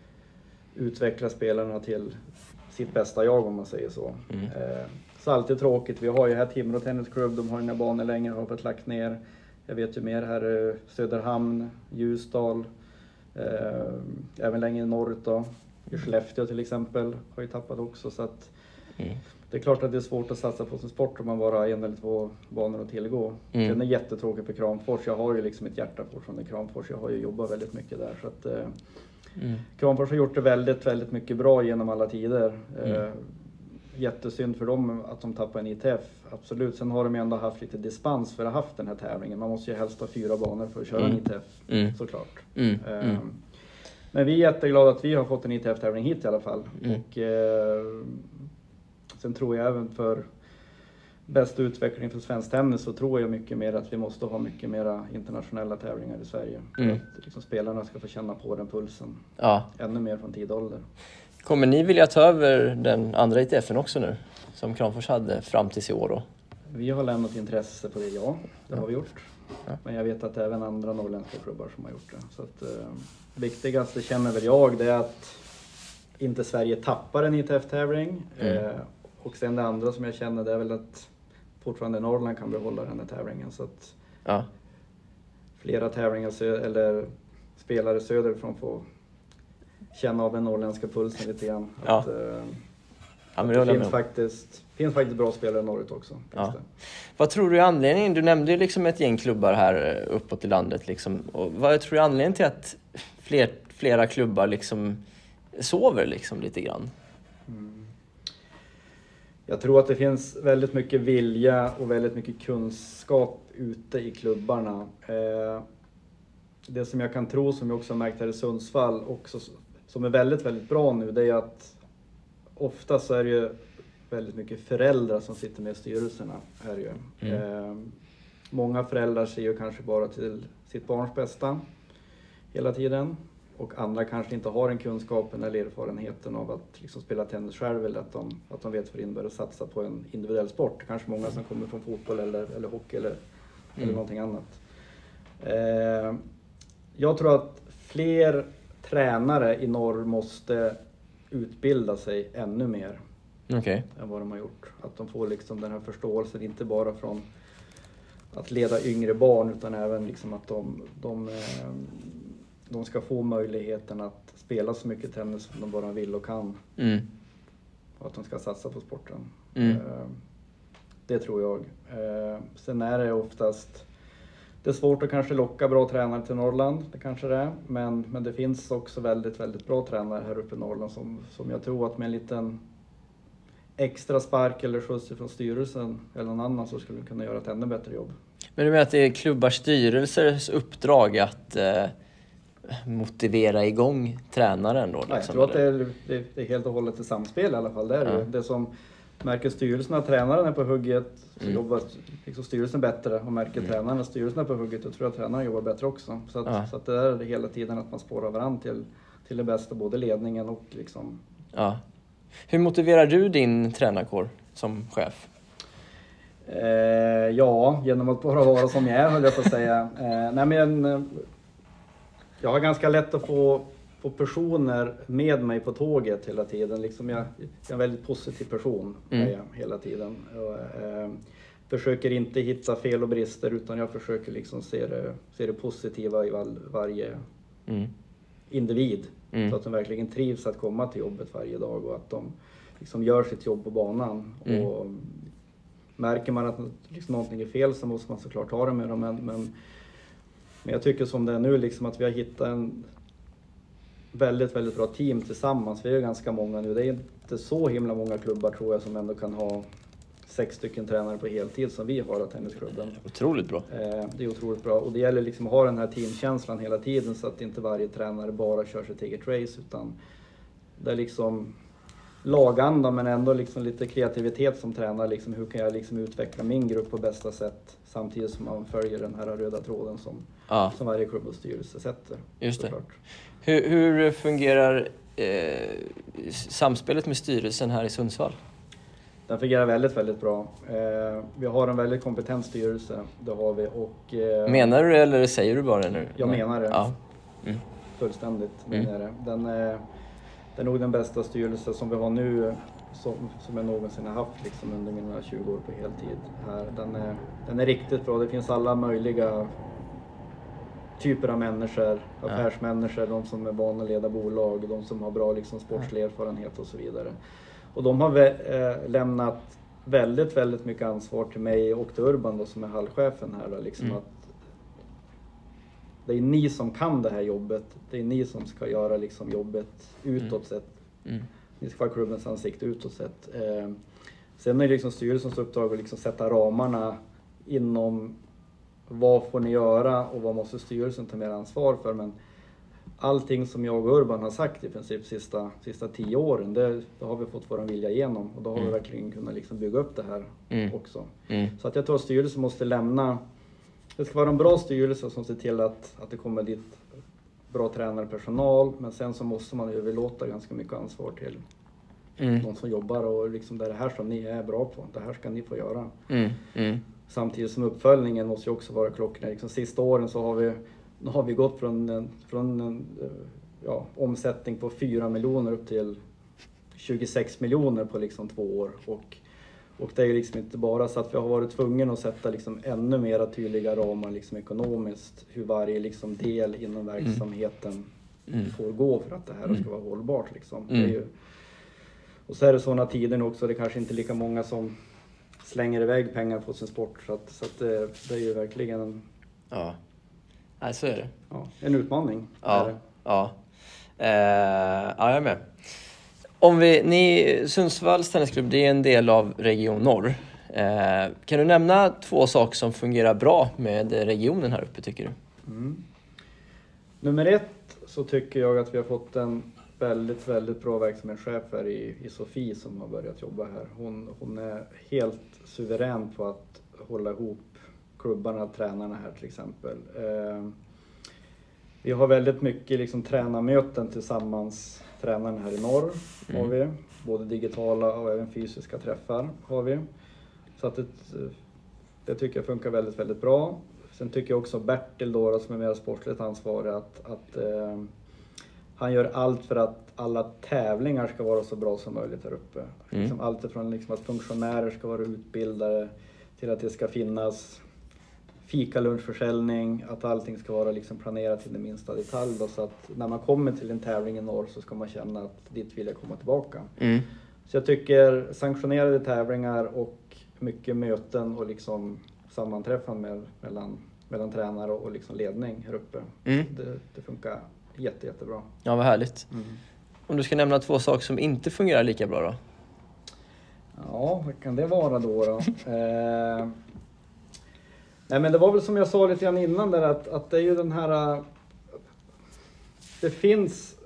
utveckla spelarna till sitt bästa jag, om man säger så. Mm. Eh, så alltid tråkigt. Vi har ju här Timrå Tennisklubb, de har inga banor längre, har fått lagt ner. Jag vet ju mer här eh, Söderhamn, Ljusdal, eh, även längre norrut då. I Skellefteå till exempel har ju tappat också, så att mm. det är klart att det är svårt att satsa på sin sport om man bara har en eller två banor att tillgå. Mm. Sen är det jättetråkigt för Kramfors. Jag har ju liksom ett hjärta fortfarande Kramfors. Jag har ju jobbat väldigt mycket där. Så att, eh, mm. Kramfors har gjort det väldigt, väldigt mycket bra genom alla tider. Mm. Eh, jättesynd för dem att de tappar en I T F. Absolut. Sen har de ju ändå haft lite dispens för att ha haft den här tävlingen. Man måste ju helst ha fyra banor för att köra mm. en I T F. Mm. Såklart. Mm. Eh, mm. Men vi är jätteglada att vi har fått en I T F-tävling hit i alla fall. Mm. Och, eh, sen tror jag även för bästa utveckling för svensk tennis så tror jag mycket mer att vi måste ha mycket mera internationella tävlingar i Sverige. Mm. För att liksom, spelarna ska få känna på den pulsen. Ja. Ännu mer från tid och ålder. Kommer ni vilja ta över den andra I T F:en också nu? Som Kramfors hade fram tills i år då? Vi har lämnat intresse på det, ja. Det ja. har vi gjort. Ja. Men jag vet att även andra norrländska klubbar som har gjort det. Så att, eh, viktigaste känner väl jag det är att inte Sverige tappar en I T F-tävling. Mm. Eh, och sen det andra som jag känner det är väl att fortfarande Norrland kan behålla den här tävlingen. Så att ja. flera tävlingar sö- eller spelare söderifrån får känna av den norrländska pulsen lite grann. Ja. Att, eh, ja, men det, det finns, faktiskt, finns faktiskt bra spelare norrut också. Ja. Vad tror du är anledningen? Du nämnde ju liksom ett gäng klubbar här uppåt i landet. Liksom. Och vad tror du är anledningen till att fler, flera klubbar liksom sover liksom lite grann? Mm. Jag tror att det finns väldigt mycket vilja och väldigt mycket kunskap ute i klubbarna. Eh, det som jag kan tro, som jag också har märkt här i Sundsvall, också, som är väldigt, väldigt bra nu, det är att ofta så är det ju väldigt mycket föräldrar som sitter med i styrelserna. Är ju. Mm. Eh, många föräldrar ser ju kanske bara till sitt barns bästa hela tiden. Och andra kanske inte har en kunskapen eller erfarenheten av att liksom spela tennis själv, eller att de, att de vet för in börja satsa på en individuell sport. Kanske många som kommer från fotboll eller, eller hockey eller, mm. eller någonting annat. Eh, jag tror att fler tränare i norr måste utbilda sig ännu mer okay. än vad de har gjort. Att de får liksom den här förståelsen, inte bara från att leda yngre barn, utan även liksom att de, de, de ska få möjligheten att spela så mycket tennis som de bara vill och kan. Mm. Och att de ska satsa på sporten. Mm. Det tror jag. Sen är det oftast, det är svårt att kanske locka bra tränare till Norrland, det kanske det är. Men, men det finns också väldigt, väldigt bra tränare här uppe i Norrland som, som jag tror att med en liten extra spark eller skjuts från styrelsen eller någon annan så skulle kunna göra ett ännu bättre jobb. Men du menar att det är klubbars styrelsers uppdrag att eh, motivera igång tränaren då? Liksom, Nej, jag tror att det är, det, det är helt och hållet ett samspel i alla fall. Det är ja. det. Det som märker styrelsen att tränaren är på hugget så mm. jobbar liksom styrelsen bättre, och märker mm. tränaren att styrelsen är på hugget, och tror att tränaren jobbar bättre också. Så, att, ja. så att det är det hela tiden att man spårar varandra till, till det bästa, både ledningen och liksom... Ja. Hur motiverar du din tränarkår som chef? Eh, ja, genom att bara vara som jag är, höll jag på att säga. Eh, nej men, eh, jag har ganska lätt att få, få personer med mig på tåget hela tiden. Liksom jag, jag är en väldigt positiv person mm. jag, hela tiden. Och, eh, försöker inte hitta fel och brister, utan jag försöker liksom se det, se det positiva i all, varje mm. individ. Mm. Så att de verkligen trivs att komma till jobbet varje dag, och att de liksom gör sitt jobb på banan. Mm. Och märker man att liksom någonting är fel så måste man såklart ta det med dem. Men, men, men jag tycker som det är nu liksom att vi har hittat en väldigt, väldigt bra team tillsammans. Vi är ganska många nu. Det är inte så himla många klubbar tror jag som ändå kan ha sex stycken tränare på heltid som vi har av tennisklubben. Otroligt bra. Eh, det är otroligt bra. Och det gäller liksom att ha den här teamkänslan hela tiden, så att inte varje tränare bara kör sitt eget race, utan det är liksom laganda, men ändå liksom lite kreativitet som tränare. Liksom, hur kan jag liksom utveckla min grupp på bästa sätt samtidigt som man följer den här röda tråden som, ja. som varje klubb och styrelse sätter. Just det. Hur, hur fungerar eh, samspelet med styrelsen här i Sundsvall? Den fungerar väldigt, väldigt bra. Eh, vi har en väldigt kompetent styrelse, det har vi. Och, eh, menar du det eller säger du bara det nu? Jag menar det. Ja. Mm. Fullständigt Mm. menar det. Den, eh, det är nog den bästa styrelse som vi har nu, som, som jag någonsin har haft liksom, under mina tjugo år på heltid. Här. Den, är, den är riktigt bra. Det finns alla möjliga typer av människor, affärsmänniskor, de som är vana att leda bolag, de som har bra liksom, sportslig erfarenhet och så vidare. Och de har eh, lämnat väldigt, väldigt mycket ansvar till mig och till Urban då, som är hallchefen här. Då, liksom mm. att det är ni som kan det här jobbet. Det är ni som ska göra liksom, jobbet utåt mm. sett. Mm. Ni ska vara klubbens ansikte utåt sett. Eh, sen är det liksom styrelsens uppdrag att liksom sätta ramarna inom vad får ni göra och vad måste styrelsen ta mer ansvar för. Men allting som jag och Urban har sagt i princip sista, sista tio åren, det, det har vi fått vår vilja igenom. Och då har mm. vi verkligen kunnat liksom bygga upp det här mm. också. Mm. Så att jag tror att styrelsen måste lämna, det ska vara en bra styrelse som ser till att, att det kommer dit bra tränarpersonal. Men sen så måste man överlåta ganska mycket ansvar till mm. de som jobbar. Och liksom det är det här som ni är bra på, det här ska ni få göra. Mm. Mm. Samtidigt som uppföljningen måste ju också vara klockren. Liksom sista åren så har vi, nu har vi gått från en, från en ja, omsättning på fyra miljoner upp till tjugosex miljoner på liksom två år. Och, och det är ju liksom inte bara så att vi har varit tvungna att sätta liksom ännu mera tydliga ramar liksom ekonomiskt. Hur varje liksom del inom verksamheten mm. får gå för att det här ska vara hållbart. Liksom. Mm. Det är ju, och så är det sådana tider nu också, det kanske inte är lika många som slänger iväg pengar på sin sport. Så, att, så att det, det är ju verkligen en, ja. Nej, så är det. Ja, en utmaning. Ja, ja. Eh, ja, jag är med. Om vi, ni, Sundsvalls tennisklubb, det är en del av Region Norr. Eh, kan du nämna två saker som fungerar bra med regionen här uppe, tycker du? Mm. Nummer ett så tycker jag att vi har fått en väldigt, väldigt bra verksamhetschef här i, i Sofie som har börjat jobba här. Hon, hon är helt suverän på att hålla ihop klubbarna, tränarna här till exempel. Eh, vi har väldigt mycket liksom, tränarmöten tillsammans, tränarna här i norr mm. har vi. Både digitala och även fysiska träffar har vi. Så att det, det tycker jag funkar väldigt, väldigt bra. Sen tycker jag också Bertil då, som är mer sportligt ansvarig, att, att eh, han gör allt för att alla tävlingar ska vara så bra som möjligt här uppe. Mm. Liksom allt ifrån liksom att funktionärer ska vara utbildade till att det ska finnas fika lunchförsäljning, att allting ska vara liksom planerat till den minsta detalj. Då, så att när man kommer till en tävling i norr så ska man känna att dit vill jag komma tillbaka. Mm. Så jag tycker sanktionerade tävlingar och mycket möten och liksom sammanträffan med, mellan, mellan tränare och liksom ledning här uppe. Mm. Det, det funkar jätte, jättebra. Ja, vad härligt. Mm. Om du ska nämna två saker som inte fungerar lika bra då? Ja, vad kan det vara då? då? eh, nej, men det var väl som jag sa lite grann innan där att, att det är ju den här... Det finns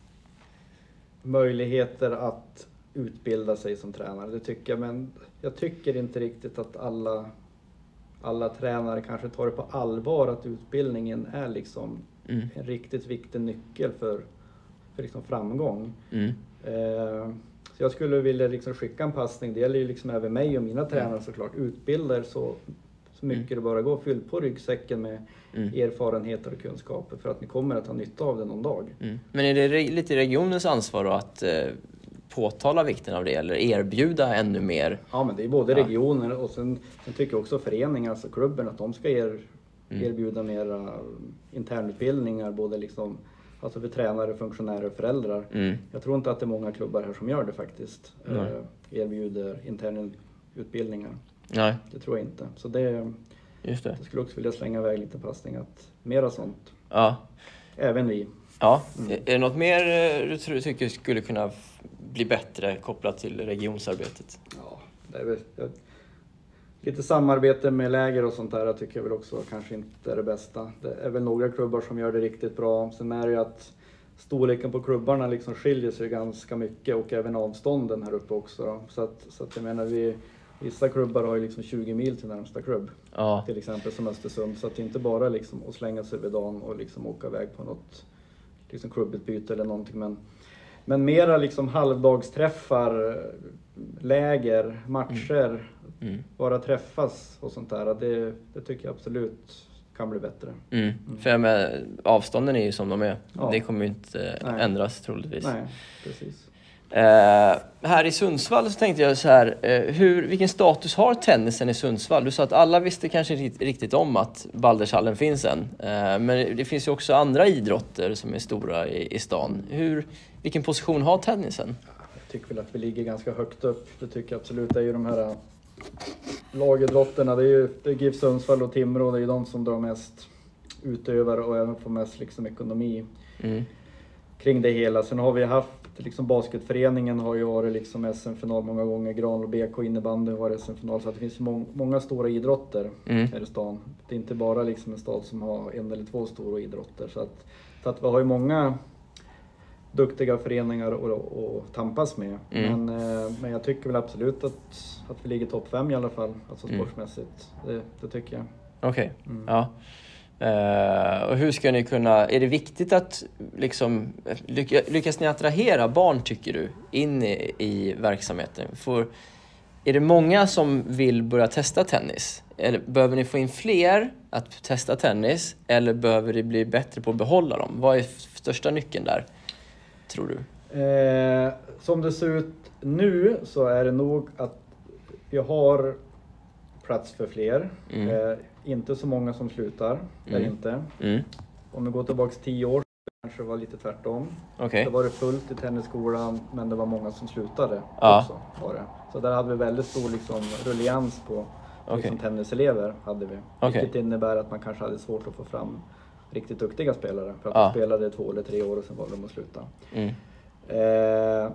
möjligheter att utbilda sig som tränare, det tycker jag. Men jag tycker inte riktigt att alla, alla tränare kanske tar det på allvar att utbildningen är liksom mm. en riktigt viktig nyckel för, för liksom framgång. Mm. Eh, så jag skulle vilja liksom skicka en passning, det gäller ju liksom även mig och mina tränare såklart. Utbilda er så, så mycket mm. det bara går. Fyll på ryggsäcken med mm. erfarenheter och kunskaper för att ni kommer att ha nytta av det någon dag. Mm. Men är det re- lite regionens ansvar då att eh, påtala vikten av det eller erbjuda ännu mer? Ja, men det är både ja. regioner och sen, sen tycker jag också föreningar, alltså klubben, att de ska er, mm. erbjuda mera internutbildningar, både liksom alltså för tränare, funktionärer och föräldrar. Mm. Jag tror inte att det är många klubbar här som gör det faktiskt. Mm. Eh, erbjuder interna utbildningar. Nej. Det tror jag inte. Så det, Just det. Jag skulle också vilja slänga iväg lite passning att mera sånt. Ja. Även vi. Ja. Mm. Är det något mer du tror, tycker skulle kunna bli bättre kopplat till regionsarbetet? Ja, det är väl... Jag, lite samarbete med läger och sånt där jag tycker jag väl också kanske inte är det bästa. Det är väl några klubbar som gör det riktigt bra. Sen är det ju att storleken på klubbarna liksom skiljer sig ganska mycket och även avstånden här uppe också. Då. Så att, så att jag menar, vi, vissa klubbar har ju liksom tjugo mil till närmsta klubb. Ja. Till exempel som Östersund. Så att det inte bara liksom att slänga sig vid dagen och liksom åka iväg på något liksom klubbutbyte eller någonting. Men Men mera liksom halvdagsträffar, läger, matcher, mm. Mm. bara träffas och sånt där. Det, det tycker jag absolut kan bli bättre. Mm. Mm. För med, avstånden är ju som de är. Ja. Det kommer ju inte Nej. ändras troligtvis. Nej, precis. Eh, här i Sundsvall så tänkte jag så här, eh, hur, vilken status har tennisen i Sundsvall? Du sa att alla visste kanske riktigt, riktigt om att Baldershallen finns än. Eh, men det finns ju också andra idrotter som är stora i, i stan. Hur, vilken position har tennisen? Jag tycker väl att vi ligger ganska högt upp. Det tycker jag absolut. Det är ju de här lagidrotterna. Det är ju det är GIF Sundsvall och Timrå. Det är ju de som drar mest utövare och även får mest liksom ekonomi mm. kring det hela. Sen har vi haft liksom basketföreningen har ju varit liksom S M-final många gånger. Granlo B K innebandy har varit S M-final. Så att det finns må- många stora idrotter mm. här i stan. Det är inte bara liksom en stad som har en eller två stora idrotter. Så att, så att vi har ju många duktiga föreningar att tampas med. Mm. Men, eh, men jag tycker väl absolut att, att vi ligger topp fem i alla fall. Alltså sportsmässigt. Mm. Det, det tycker jag. Okej, okay. mm. ja. Uh, och hur ska ni kunna, är det viktigt att liksom, lycka, lyckas ni attrahera barn tycker du in i, i verksamheten? För, är det många som vill börja testa tennis? Eller behöver ni få in fler att testa tennis? Eller behöver det bli bättre på att behålla dem? Vad är största nyckeln där, tror du? Eh, som det ser ut nu så är det nog att vi har plats för fler. Mm. Eh, inte så många som slutar, där mm. inte. Mm. Om vi går tillbaka tio år så kanske det var lite tvärtom. Okay. Det var det fullt i tennisskolan, men det var många som slutade ja. också. Var det. Så där hade vi väldigt stor liksom, rullians på okay. liksom, tenniselever. Hade vi. Okay. Vilket innebär att man kanske hade svårt att få fram riktigt duktiga spelare. För att ja. de spelade två eller tre år och sen var de att sluta. Mm. Eh,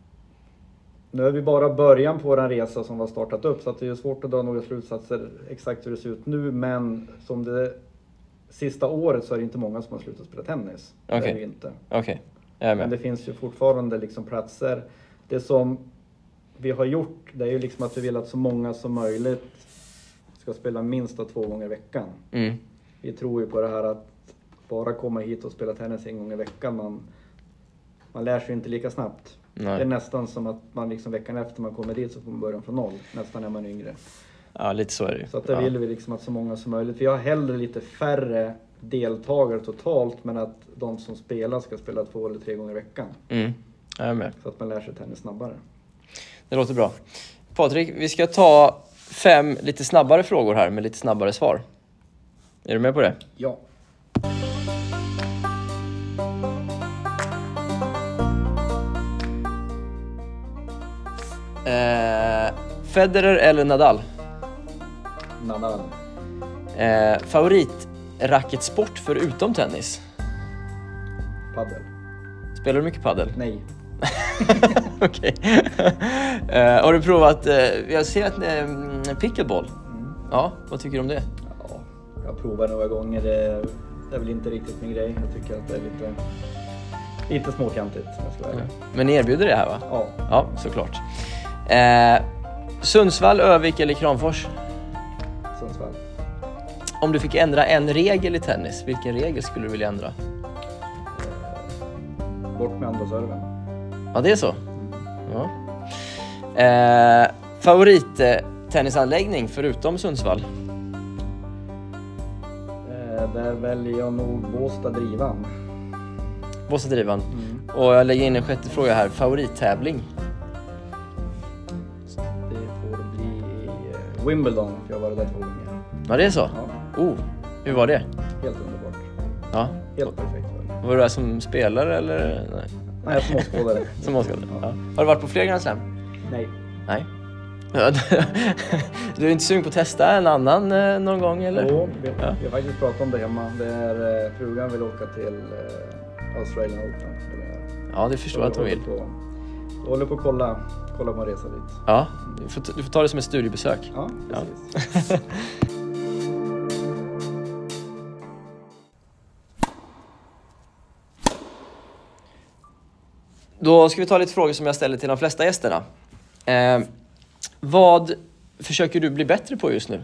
Nu är vi bara början på den resa som var startat upp så att det är svårt att dra några slutsatser exakt hur det ser ut nu. Men som det sista året så är det inte många som har slutat spela tennis. Okej. Okay. Det är det inte. Okay. Men det finns ju fortfarande liksom platser. Det som vi har gjort det är ju liksom att vi vill att så många som möjligt ska spela minst två gånger i veckan. Mm. Vi tror ju på det här att bara komma hit och spela tennis en gång i veckan. Man, man lär sig inte lika snabbt. Nej. Det är nästan som att man liksom veckan efter man kommer dit så får man börja från noll. Nästan när man är yngre. Ja, lite så är det. Så att det ja. vill vi liksom att så många som möjligt. Vi har hellre lite färre deltagare totalt. Men att de som spelar ska spela två eller tre gånger i veckan. Mm. Jag är med. Så att man lär sig tennis snabbare. Det låter bra. Patrik, vi ska ta fem lite snabbare frågor här med lite snabbare svar. Är du med på det? Ja. Eh, Federer eller Nadal? Nadal. Eh, favorit racketsport förutom tennis? Paddel. Spelar du mycket paddel? Nej. Okej. eh, har du provat, eh, jag ser att eh, pickleball. Mm. Ja, vad tycker du om det? Ja, jag har provat några gånger. Det, det är väl inte riktigt min grej. Jag tycker att det är lite, lite småkantigt. Jag ska mm. Men ni erbjuder det här va? Ja. Ja, såklart. Eh, Sundsvall, Övik eller Kramfors? Sundsvall. Om du fick ändra en regel i tennis, vilken regel skulle du vilja ändra? Eh, bort med andra serven. Ja, det är så. Ja. Eh, favorit eh, tennisanläggning förutom Sundsvall? Eh, där väljer jag nog Båstad Drivan. Båstad Drivan. Mm. Och jag lägger in en sjätte fråga här. Favorittävling? Wimbledon, för jag var där två gånger. Ja, det är så? Ja. Oh, hur var det? Helt underbart. Ja. Helt perfekt. Var du där som spelare eller? Nej, Nej som åskådare. Som åskådare, ja. Har du varit på fler Grand Slam? Nej. Nej. Du är inte sugen på att testa en annan eh, någon gång eller? Jo, vi, ja. vi har faktiskt pratat om det hemma. Det är, eh, frugan vill åka till eh, Australian Open. Ja, det förstår jag att hon vill. På, jag håller på att kolla, kolla på en resa dit. Ja, du får, du får ta det som ett studiebesök. Ja, precis. Ja. Då ska vi ta lite frågor som jag ställer till de flesta gästerna. Eh, vad försöker du bli bättre på just nu?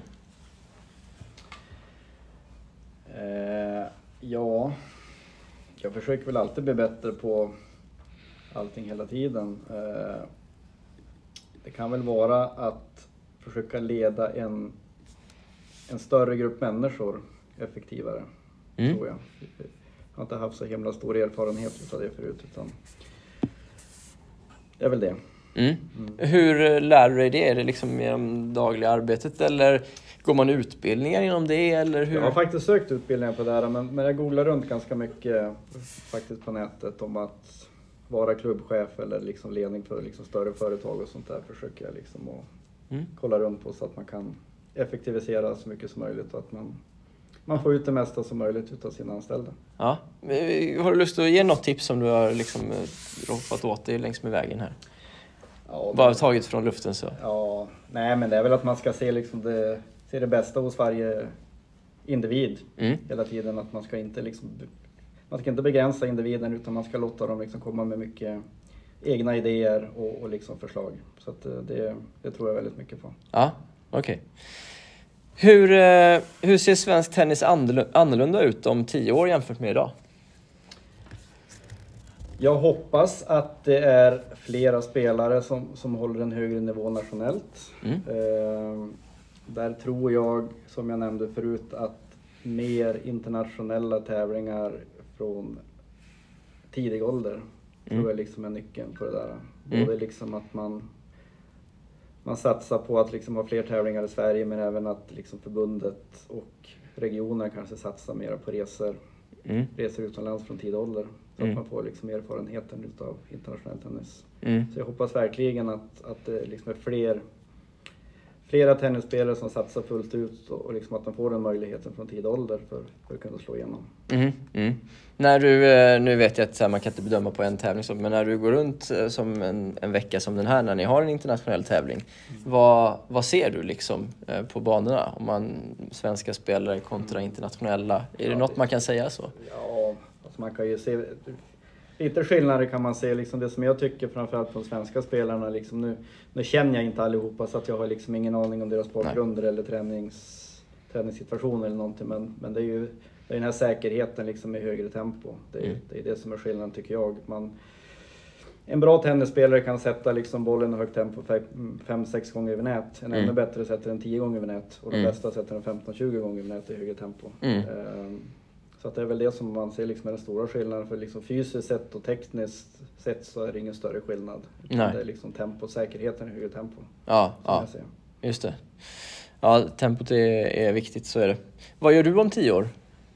Eh, ja, jag försöker väl alltid bli bättre på allting hela tiden. Eh, det kan väl vara att försöka leda en, en större grupp människor effektivare, mm. tror jag. Jag har inte haft så himla stor erfarenhet av det förut, utan det är väl det. Mm. Mm. Hur lär du dig det? Är det liksom genom dagliga arbetet eller går man utbildningar inom det? Eller hur? Jag har faktiskt sökt utbildningar på det här, men, men jag googlar runt ganska mycket faktiskt på nätet om att vara klubbchef eller liksom ledning för liksom större företag och sånt där. Försöker jag liksom att mm. kolla runt på så att man kan effektivisera så mycket som möjligt och att man, man får ut det mesta som möjligt utav sina anställda. Ja. Har du lust att ge något tips som du har liksom ropat åt dig längs med vägen här? Ja, bara tagit från luften så. Ja, nej men det är väl att man ska se liksom det, se det bästa hos varje individ mm. hela tiden. Att man ska inte liksom, man ska inte begränsa individen utan man ska låta dem liksom komma med mycket egna idéer och, och liksom förslag. Så att det, det tror jag väldigt mycket på. Ja, okej. Okay. Hur, hur ser svensk tennis annorlunda ut om tio år jämfört med idag? Jag hoppas att det är flera spelare som, som håller en högre nivå nationellt. Mm. Eh, där tror jag, som jag nämnde förut, att mer internationella tävlingar från tidig ålder mm. tror jag liksom är nyckeln på det där. Både mm. liksom att man, man satsar på att liksom ha fler tävlingar i Sverige, men även att liksom förbundet och regioner kanske satsar mer på resor. Mm. Resor utomlands från tidig ålder. Så mm. att man får liksom erfarenheten utav internationell tennis. Mm. Så jag hoppas verkligen att, att det liksom är fler, flera tennisspelare som satsar fullt ut och, och liksom att de får den möjligheten från tidig ålder för, för att kunna slå igenom. Mm. Mm. När du, nu vet jag att man kan inte bedöma på en tävling, men när du går runt som en, en vecka som den här, när ni har en internationell tävling, mm. vad, vad ser du liksom på banorna? Om man svenska spelare kontra internationella, är det ja, något man kan säga så? Ja, alltså man kan ju se lite skillnader kan man se. Liksom det som jag tycker framförallt på de svenska spelarna, liksom nu, nu känner jag inte allihopa så att jag har liksom ingen aning om deras bakgrunder eller tränings, träningssituationer eller någonting, men, men det är ju det är den här säkerheten liksom i högre tempo. Det är, mm. det är det som är skillnaden tycker jag. Man, en bra tennisspelare kan sätta liksom bollen i högt tempo fem sex gånger över nät. En mm. ännu bättre sätter den tio gånger över nät. Och de mm. bästa sätter den femton tjugo gånger över nät i högre tempo. Mm. Um, så att det är väl det som man ser liksom är den stora skillnaden. För liksom fysiskt sett och tekniskt sett så är det ingen större skillnad. Nej. Det är liksom tempo och säkerheten i högre tempo. Ja, ja. Just det. Ja, tempot är, är viktigt, så är det. Vad gör du om tio år?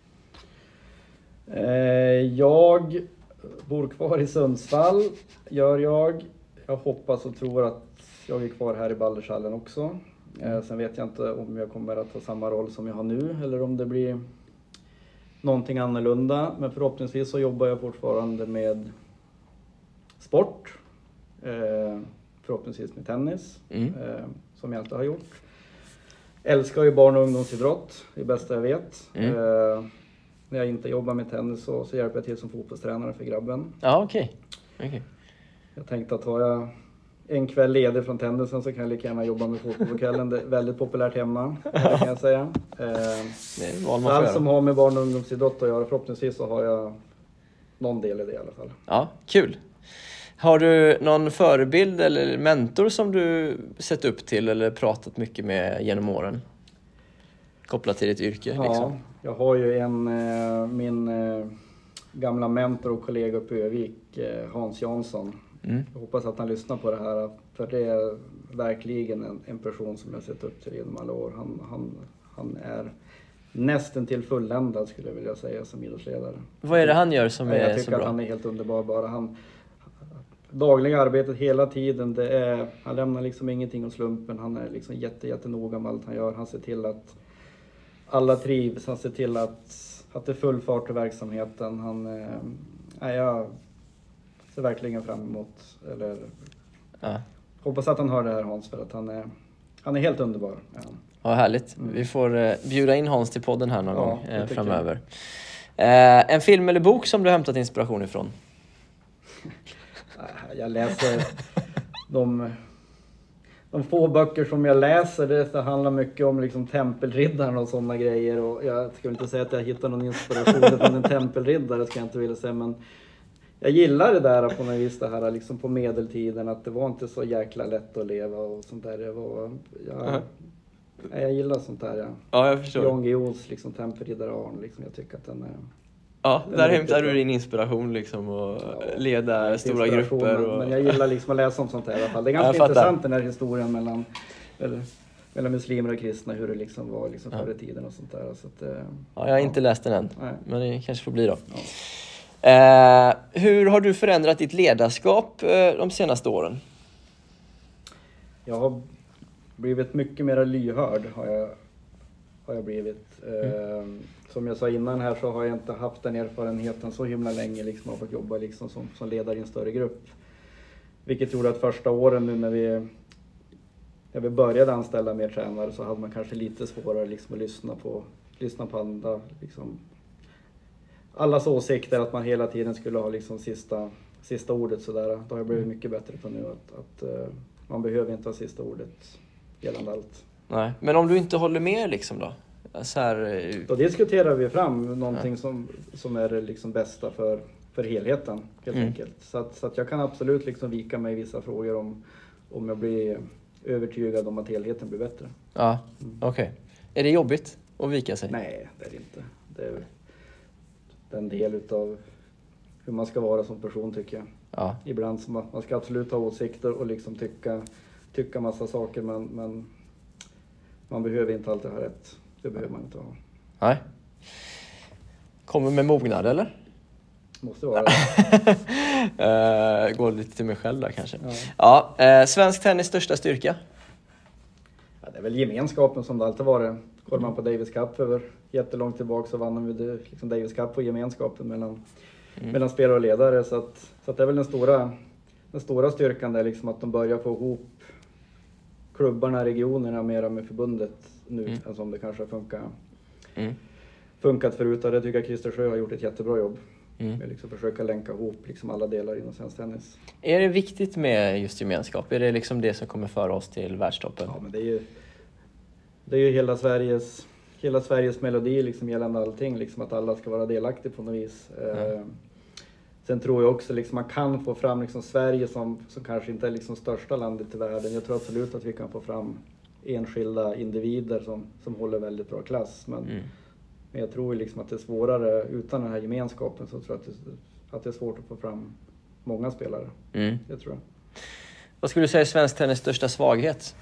Jag bor kvar i Sundsvall, gör jag. Jag hoppas och tror att jag är kvar här i Baldershallen också. Mm. Sen vet jag inte om jag kommer att ha samma roll som jag har nu eller om det blir någonting annorlunda. Men förhoppningsvis så jobbar jag fortfarande med sport. Förhoppningsvis med tennis, mm. som jag alltid har gjort. Älskar ju barn- och ungdomsidrott, det är bästa jag vet. Mm. När jag inte jobbar med tennis så, så hjälper jag till som fotbollstränare för grabben. Ja, okej. Okay. Okay. Jag tänkte att har jag en kväll ledig från tennisen så kan jag lika gärna jobba med fotboll på kvällen. Det är väldigt populärt hemma, kan jag säga. Eh, allt som har med barn- och ungdomsidrott att göra, förhoppningsvis så har jag någon del i det i alla fall. Ja, kul. Har du någon förebild eller mentor som du sett upp till eller pratat mycket med genom åren? Kopplat till ditt yrke? Ja, liksom. Jag har ju en, min gamla mentor och kollega uppe i Övik, Hans Jansson. Mm. Jag hoppas att han lyssnar på det här, för det är verkligen en, en person som jag sett upp till genom alla år. Han, han, han är nästan till fulländad skulle jag vilja säga som idrottsledare. Vad är det han gör som är så bra? Jag tycker att han är helt underbar bara. Han, dagliga arbetet hela tiden, det är, han lämnar liksom ingenting åt slumpen. Han är liksom jätte, jätte noga med allt han gör. Han ser till att alla trivs, han ser till att, att det är full fart i verksamheten. Han, äh, jag ser verkligen fram emot, eller ja. Hoppas att han hör det här Hans, för att han är, han är helt underbar. Ja, ja härligt. Mm. Vi får uh, bjuda in Hans till podden här någon ja, gång uh, framöver. Uh, en film eller bok som du har hämtat inspiration ifrån? Jag läser de, de få böcker som jag läser, det handlar mycket om liksom tempelriddaren och sådana grejer. Och jag ska inte säga att jag hittar någon inspiration från en tempelriddare, ska jag inte vilja säga, men jag gillar det där på något vis, det här liksom på medeltiden, att det var inte så jäkla lätt att leva och sånt där. Det var, jag, uh-huh. jag gillar sånt där. Ja, ja jag förstår. Jan Guillous liksom Tempelriddare Arn, liksom, jag tycker att den är... Ja, den där hämtar du din inspiration liksom och ja, leda stora grupper. Och... Men jag gillar liksom att läsa om sånt här i alla fall. Det är ganska intressant den här historien mellan, eller, mellan muslimer och kristna, hur det liksom var liksom förr i tiden och sånt där. Så att, ja, jag har inte läst den än, nej. Men det kanske får bli då. Ja. Eh, hur har du förändrat ditt ledarskap eh, de senaste åren? Jag har blivit mycket mer lyhörd har jag, har jag blivit. Mm. Eh, som jag sa innan här så har jag inte haft den erfarenheten så himla länge liksom, av att jobba liksom, som, som ledare i en större grupp. Vilket gjorde att första åren nu när vi, när vi började anställa mer tränare så hade man kanske lite svårare liksom, att lyssna på, lyssna på andra. Liksom, allas åsikter, att man hela tiden skulle ha liksom sista, sista ordet sådär. Då har jag blivit mycket bättre på nu att, att uh, man behöver inte ha sista ordet gällande allt. Nej, men om du inte håller med liksom då? Så här... Då diskuterar vi fram någonting ja. som, som är det liksom bästa för, för helheten helt mm. enkelt. Så att, så att jag kan absolut liksom vika mig i vissa frågor om, om jag blir övertygad om att helheten blir bättre. Ja, mm. okej. Okay. Är det jobbigt att vika sig? Nej, det är det inte. Det är en del utav hur man ska vara som person tycker jag. Ja. Ibland så man, man ska absolut ha åsikter och liksom tycka, tycka massa saker, men, men man behöver inte alltid ha rätt. Det behöver man inte ha. Nej. Kommer med mognad eller? Måste vara det. uh, går lite till mig själv där kanske. Ja. Ja, uh, svensk tennis största styrka? Ja, det är väl gemenskapen som det alltid varit. Går man på Davis Cup över jättelångt tillbaka så vann vi liksom Davis Cup på gemenskapen mellan, mm. mellan spelare och ledare. Så, att, så att det är väl den stora, den stora styrkan där liksom att de börjar få ihop klubbarna, regionerna mera med förbundet nu mm. än som det kanske funkar, mm. funkat förut. Och det tycker jag Christer Sjö har gjort ett jättebra jobb. Mm. Med liksom försöka länka ihop liksom alla delar inom svensk tennis. Är det viktigt med just gemenskap? Är det liksom det som kommer föra oss till världstoppen? Ja, men det är ju, det är ju hela Sveriges, hela Sveriges melodi liksom gällande allting. Liksom att alla ska vara delaktiga på något vis. Mm. Eh, sen tror jag också liksom man kan få fram liksom Sverige som, som kanske inte är liksom största landet i världen. Jag tror absolut att vi kan få fram enskilda individer som, som håller väldigt bra klass. Men, mm. men jag tror liksom att det är svårare utan den här gemenskapen, så tror jag att det, att det är svårt att få fram många spelare. Mm. Det tror jag. Vad skulle du säga är svensk tennis största svaghet?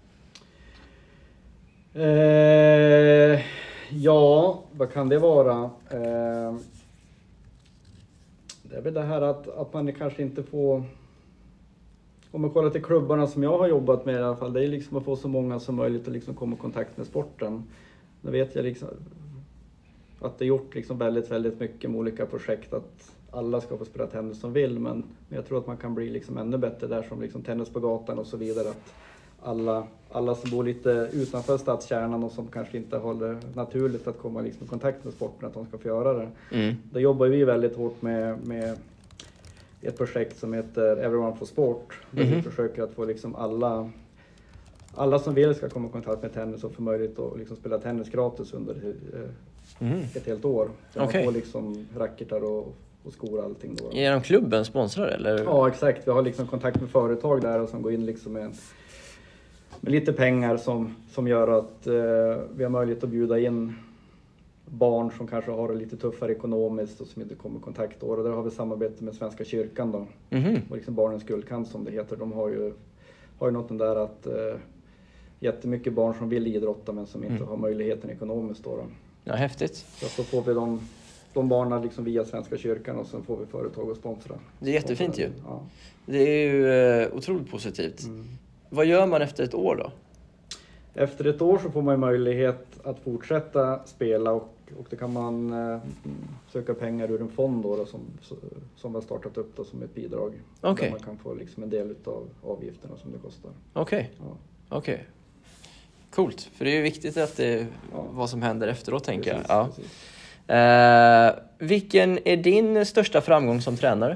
Eh, ja, vad kan det vara? Eh, det är väl det här att, att man kanske inte får... Om man kollar till klubbarna som jag har jobbat med i alla fall, det är liksom att få så många som möjligt att liksom komma i kontakt med sporten. Nu vet jag liksom att det är gjort liksom väldigt, väldigt mycket med olika projekt, att alla ska få spela tennis som vill, men, men jag tror att man kan bli liksom ännu bättre där, som liksom tennis på gatan och så vidare. Att alla, alla som bor lite utanför stadskärnan och som kanske inte har det naturligt att komma liksom i kontakt med sporten, att de ska få göra det. Mm. Då jobbar vi väldigt hårt med, med ett projekt som heter Everyone for Sport. Där mm-hmm. vi försöker att få liksom alla, alla som vill ska komma i kontakt med tennis och få möjlighet att liksom spela tennis gratis under mm. ett helt år. Så okay. Man får liksom racketar och, och skor och allting då. Är de klubben sponsrar eller? Ja, exakt. Vi har liksom kontakt med företag där och som går in liksom med, med lite pengar som, som gör att eh, vi har möjlighet att bjuda in barn som kanske har det lite tuffare ekonomiskt och som inte kommer i kontakt då. Och där har vi samarbete med Svenska kyrkan då. Mm-hmm. Och liksom Barnens guldkant som det heter. De har ju, har ju något där att eh, jättemycket barn som vill idrotta men som inte mm. har möjligheten ekonomiskt då. då. Ja, häftigt. Så, så får vi de, de barnen liksom via Svenska kyrkan och sen får vi företag att sponsra. Det är jättefint ju. Ja. Det är ju eh, otroligt positivt. Mm. Vad gör man efter ett år då? Efter ett år så får man möjlighet att fortsätta spela och, och det kan man eh, söka pengar ur en fond då, då som, som har startat upp då, som ett bidrag. Okay. Där man kan få liksom en del av avgifterna som det kostar. Okej, okay. ja. okej. Okay. Coolt, för det är ju viktigt att det, ja. vad som händer efteråt tänker precis, jag. Ja. Eh, vilken är din största framgång som tränare?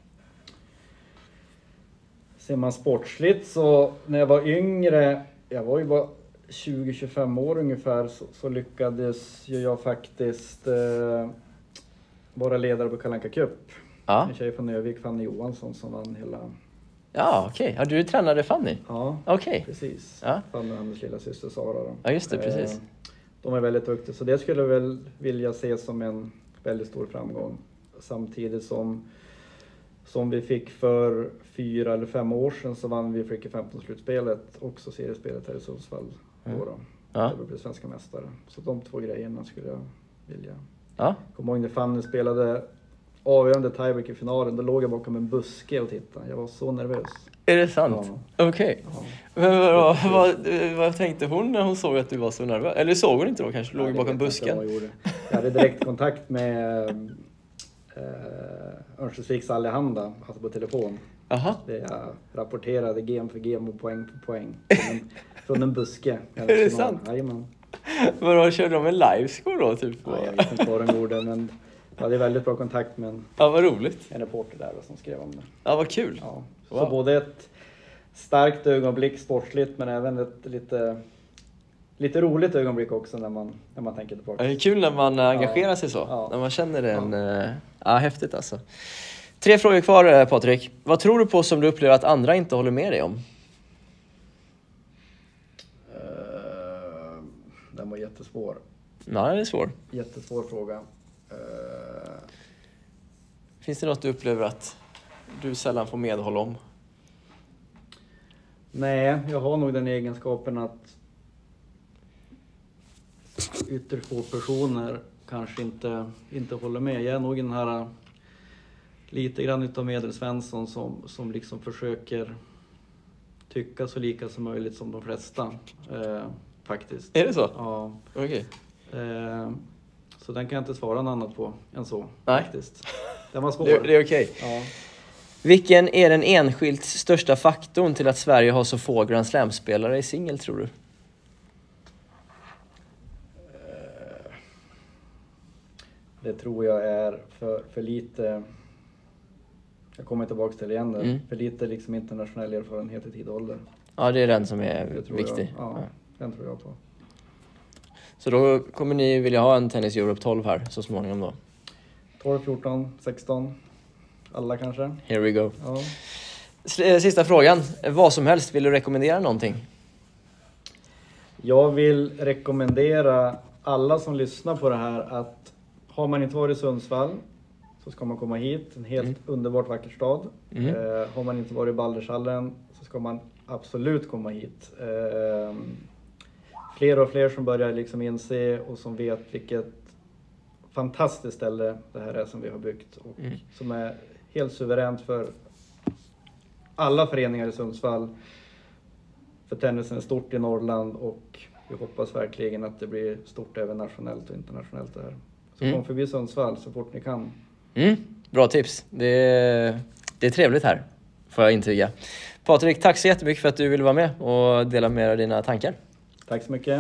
Ser man sportsligt så när jag var yngre, jag var ju bara tjugo till tjugofem år ungefär, så, så lyckades ju jag faktiskt eh, vara ledare på Kalle Anka Cup. Ja. En tjej från Övik, Fanny Johansson, som vann hela... Ja, okej. Okay. Ja, du tränade Fanny? Ja, okej. Okay. Precis. Ja. Fanny och hennes lilla syster Sara. Då. Ja, just det, precis. Eh, de är väldigt duktiga, så det skulle jag väl vilja se som en väldigt stor framgång. Samtidigt som, som vi fick för fyra eller fem år sedan så vann vi Frick femton-slutspelet, också seriespelet här i Sundsvall. Mm. Då då. Ja. Det blev svenska mästare. Så de två grejerna skulle jag vilja. Ja. Kommer ihåg när Fanny spelade avgörande tiebreak i finalen, då låg jag bakom en buske och tittade. Jag var så nervös. Är det sant? Ja. Okej. Okay. Ja. Men vad, vad, vad tänkte hon när hon såg att du var så nervös? Eller såg hon inte då kanske? Låg du bakom busken? Jag, jag hade direkt kontakt med eh, Örnsköldsviks Allehanda, alltså på telefon. Aha. Där jag rapporterade game för game och poäng för poäng. Från en, från en buske. Är det sant? Jajamän. Vadå, körde de en livescore då? Typ? Ja, jag vet inte vad de gjorde, men jag hade väldigt bra kontakt med en, ja, vad roligt. en reporter där som skrev om det. Ja, vad kul. Ja. Så Wow. både ett starkt ögonblick sportsligt, men även ett lite, lite roligt ögonblick också när man, när man tänker tillbaka. Det är kul när man engagerar ja. sig så. Ja. När man känner en... Ja. Ja, häftigt alltså. Tre frågor kvar, Patrik. Vad tror du på som du upplever att andra inte håller med dig om? Uh, den var jättesvår. Nej, det är svår. Jättesvår fråga. Uh, Finns det något du upplever att du sällan får medhåll om? Nej, jag har nog den egenskapen att ytterst få personer kanske inte, inte håller med. Jag är nog den här lite grann utav medelsvensson som, som liksom försöker tycka så lika som möjligt som de flesta. Eh, faktiskt. Är det så? Ja. Okej. Eh, så den kan jag inte svara något annat på än så. Nej. Faktiskt. Den var svår. Det, det är okej. Ja. Vilken är den enskilt största faktorn till att Sverige har så få Grand Slam-spelare i singel, tror du? Det tror jag är för, för lite, jag kommer tillbaka till det igen där, mm. för lite liksom internationell erfarenhet i tid och ålder. Ja, det är den som är viktig. Jag, ja, ja, den tror jag på. Så då kommer ni vilja ha en Tennis Europe tolv här så småningom då? tolv, fjorton, sexton, alla kanske. Here we go. Ja. Sista frågan, vad som helst, vill du rekommendera någonting? Jag vill rekommendera alla som lyssnar på det här att har man inte varit i Sundsvall så ska man komma hit. En helt mm. underbart vacker stad. Mm. Eh, har man inte varit i Baldershallen så ska man absolut komma hit. Eh, fler och fler som börjar liksom inse och som vet vilket fantastiskt ställe det här är som vi har byggt. Och mm. som är helt suveränt för alla föreningar i Sundsvall. För tennisen är stort i Norrland och vi hoppas verkligen att det blir stort även nationellt och internationellt det här. Så mm. kom förbi Sundsvall så fort ni kan. Mm. Bra tips. Det är, det är trevligt här, får jag intyga. Patrik, tack så jättemycket för att du ville vara med och dela med dig av dina tankar. Tack så mycket.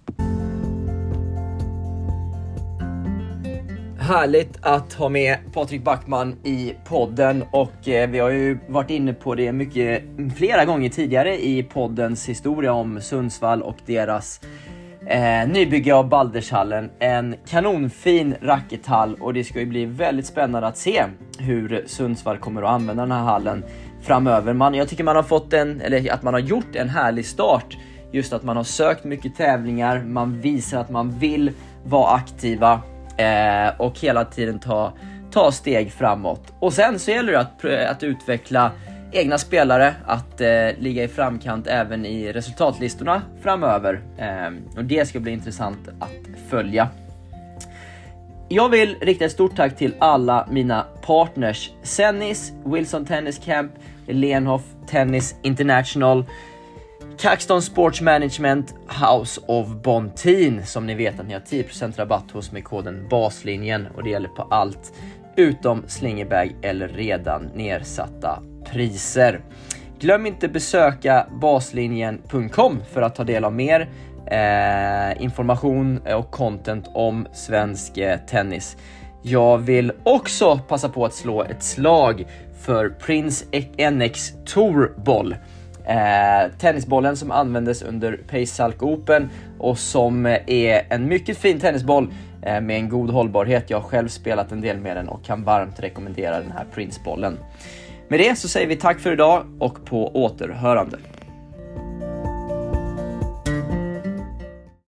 Härligt att ha med Patrik Backman i podden och eh, vi har ju varit inne på det mycket flera gånger tidigare i poddens historia om Sundsvall och deras eh, nybygge av Baldershallen. En kanonfin rackethall och det ska ju bli väldigt spännande att se hur Sundsvall kommer att använda den här hallen framöver. Man, jag tycker man har fått en, eller att man har gjort en härlig start. Just att man har sökt mycket tävlingar, man visar att man vill vara aktiva. Eh, och hela tiden ta, ta steg framåt. Och sen så gäller det att, att utveckla egna spelare, att eh, ligga i framkant även i resultatlistorna framöver. Eh, och det ska bli intressant att följa. Jag vill rikta ett stort tack till alla mina partners. Sennis, Wilson Tennis Camp, Lenhoff Tennis International, Caxton Sports Management, House of Bontin. Som ni vet att ni har tio procent rabatt hos med koden baslinjen. Och det gäller på allt utom slingerbag eller redan nedsatta priser. Glöm inte besöka baslinjen punkt com för att ta del av mer eh, information och content om svensk eh, tennis. Jag vill också passa på att slå ett slag för Prince N X Tourboll. Eh, tennisbollen som användes under Pace Salk Open och som är en mycket fin tennisboll eh, med en god hållbarhet. Jag har själv spelat en del med den och kan varmt rekommendera den här Prince-bollen. Med det så säger vi tack för idag och på återhörande.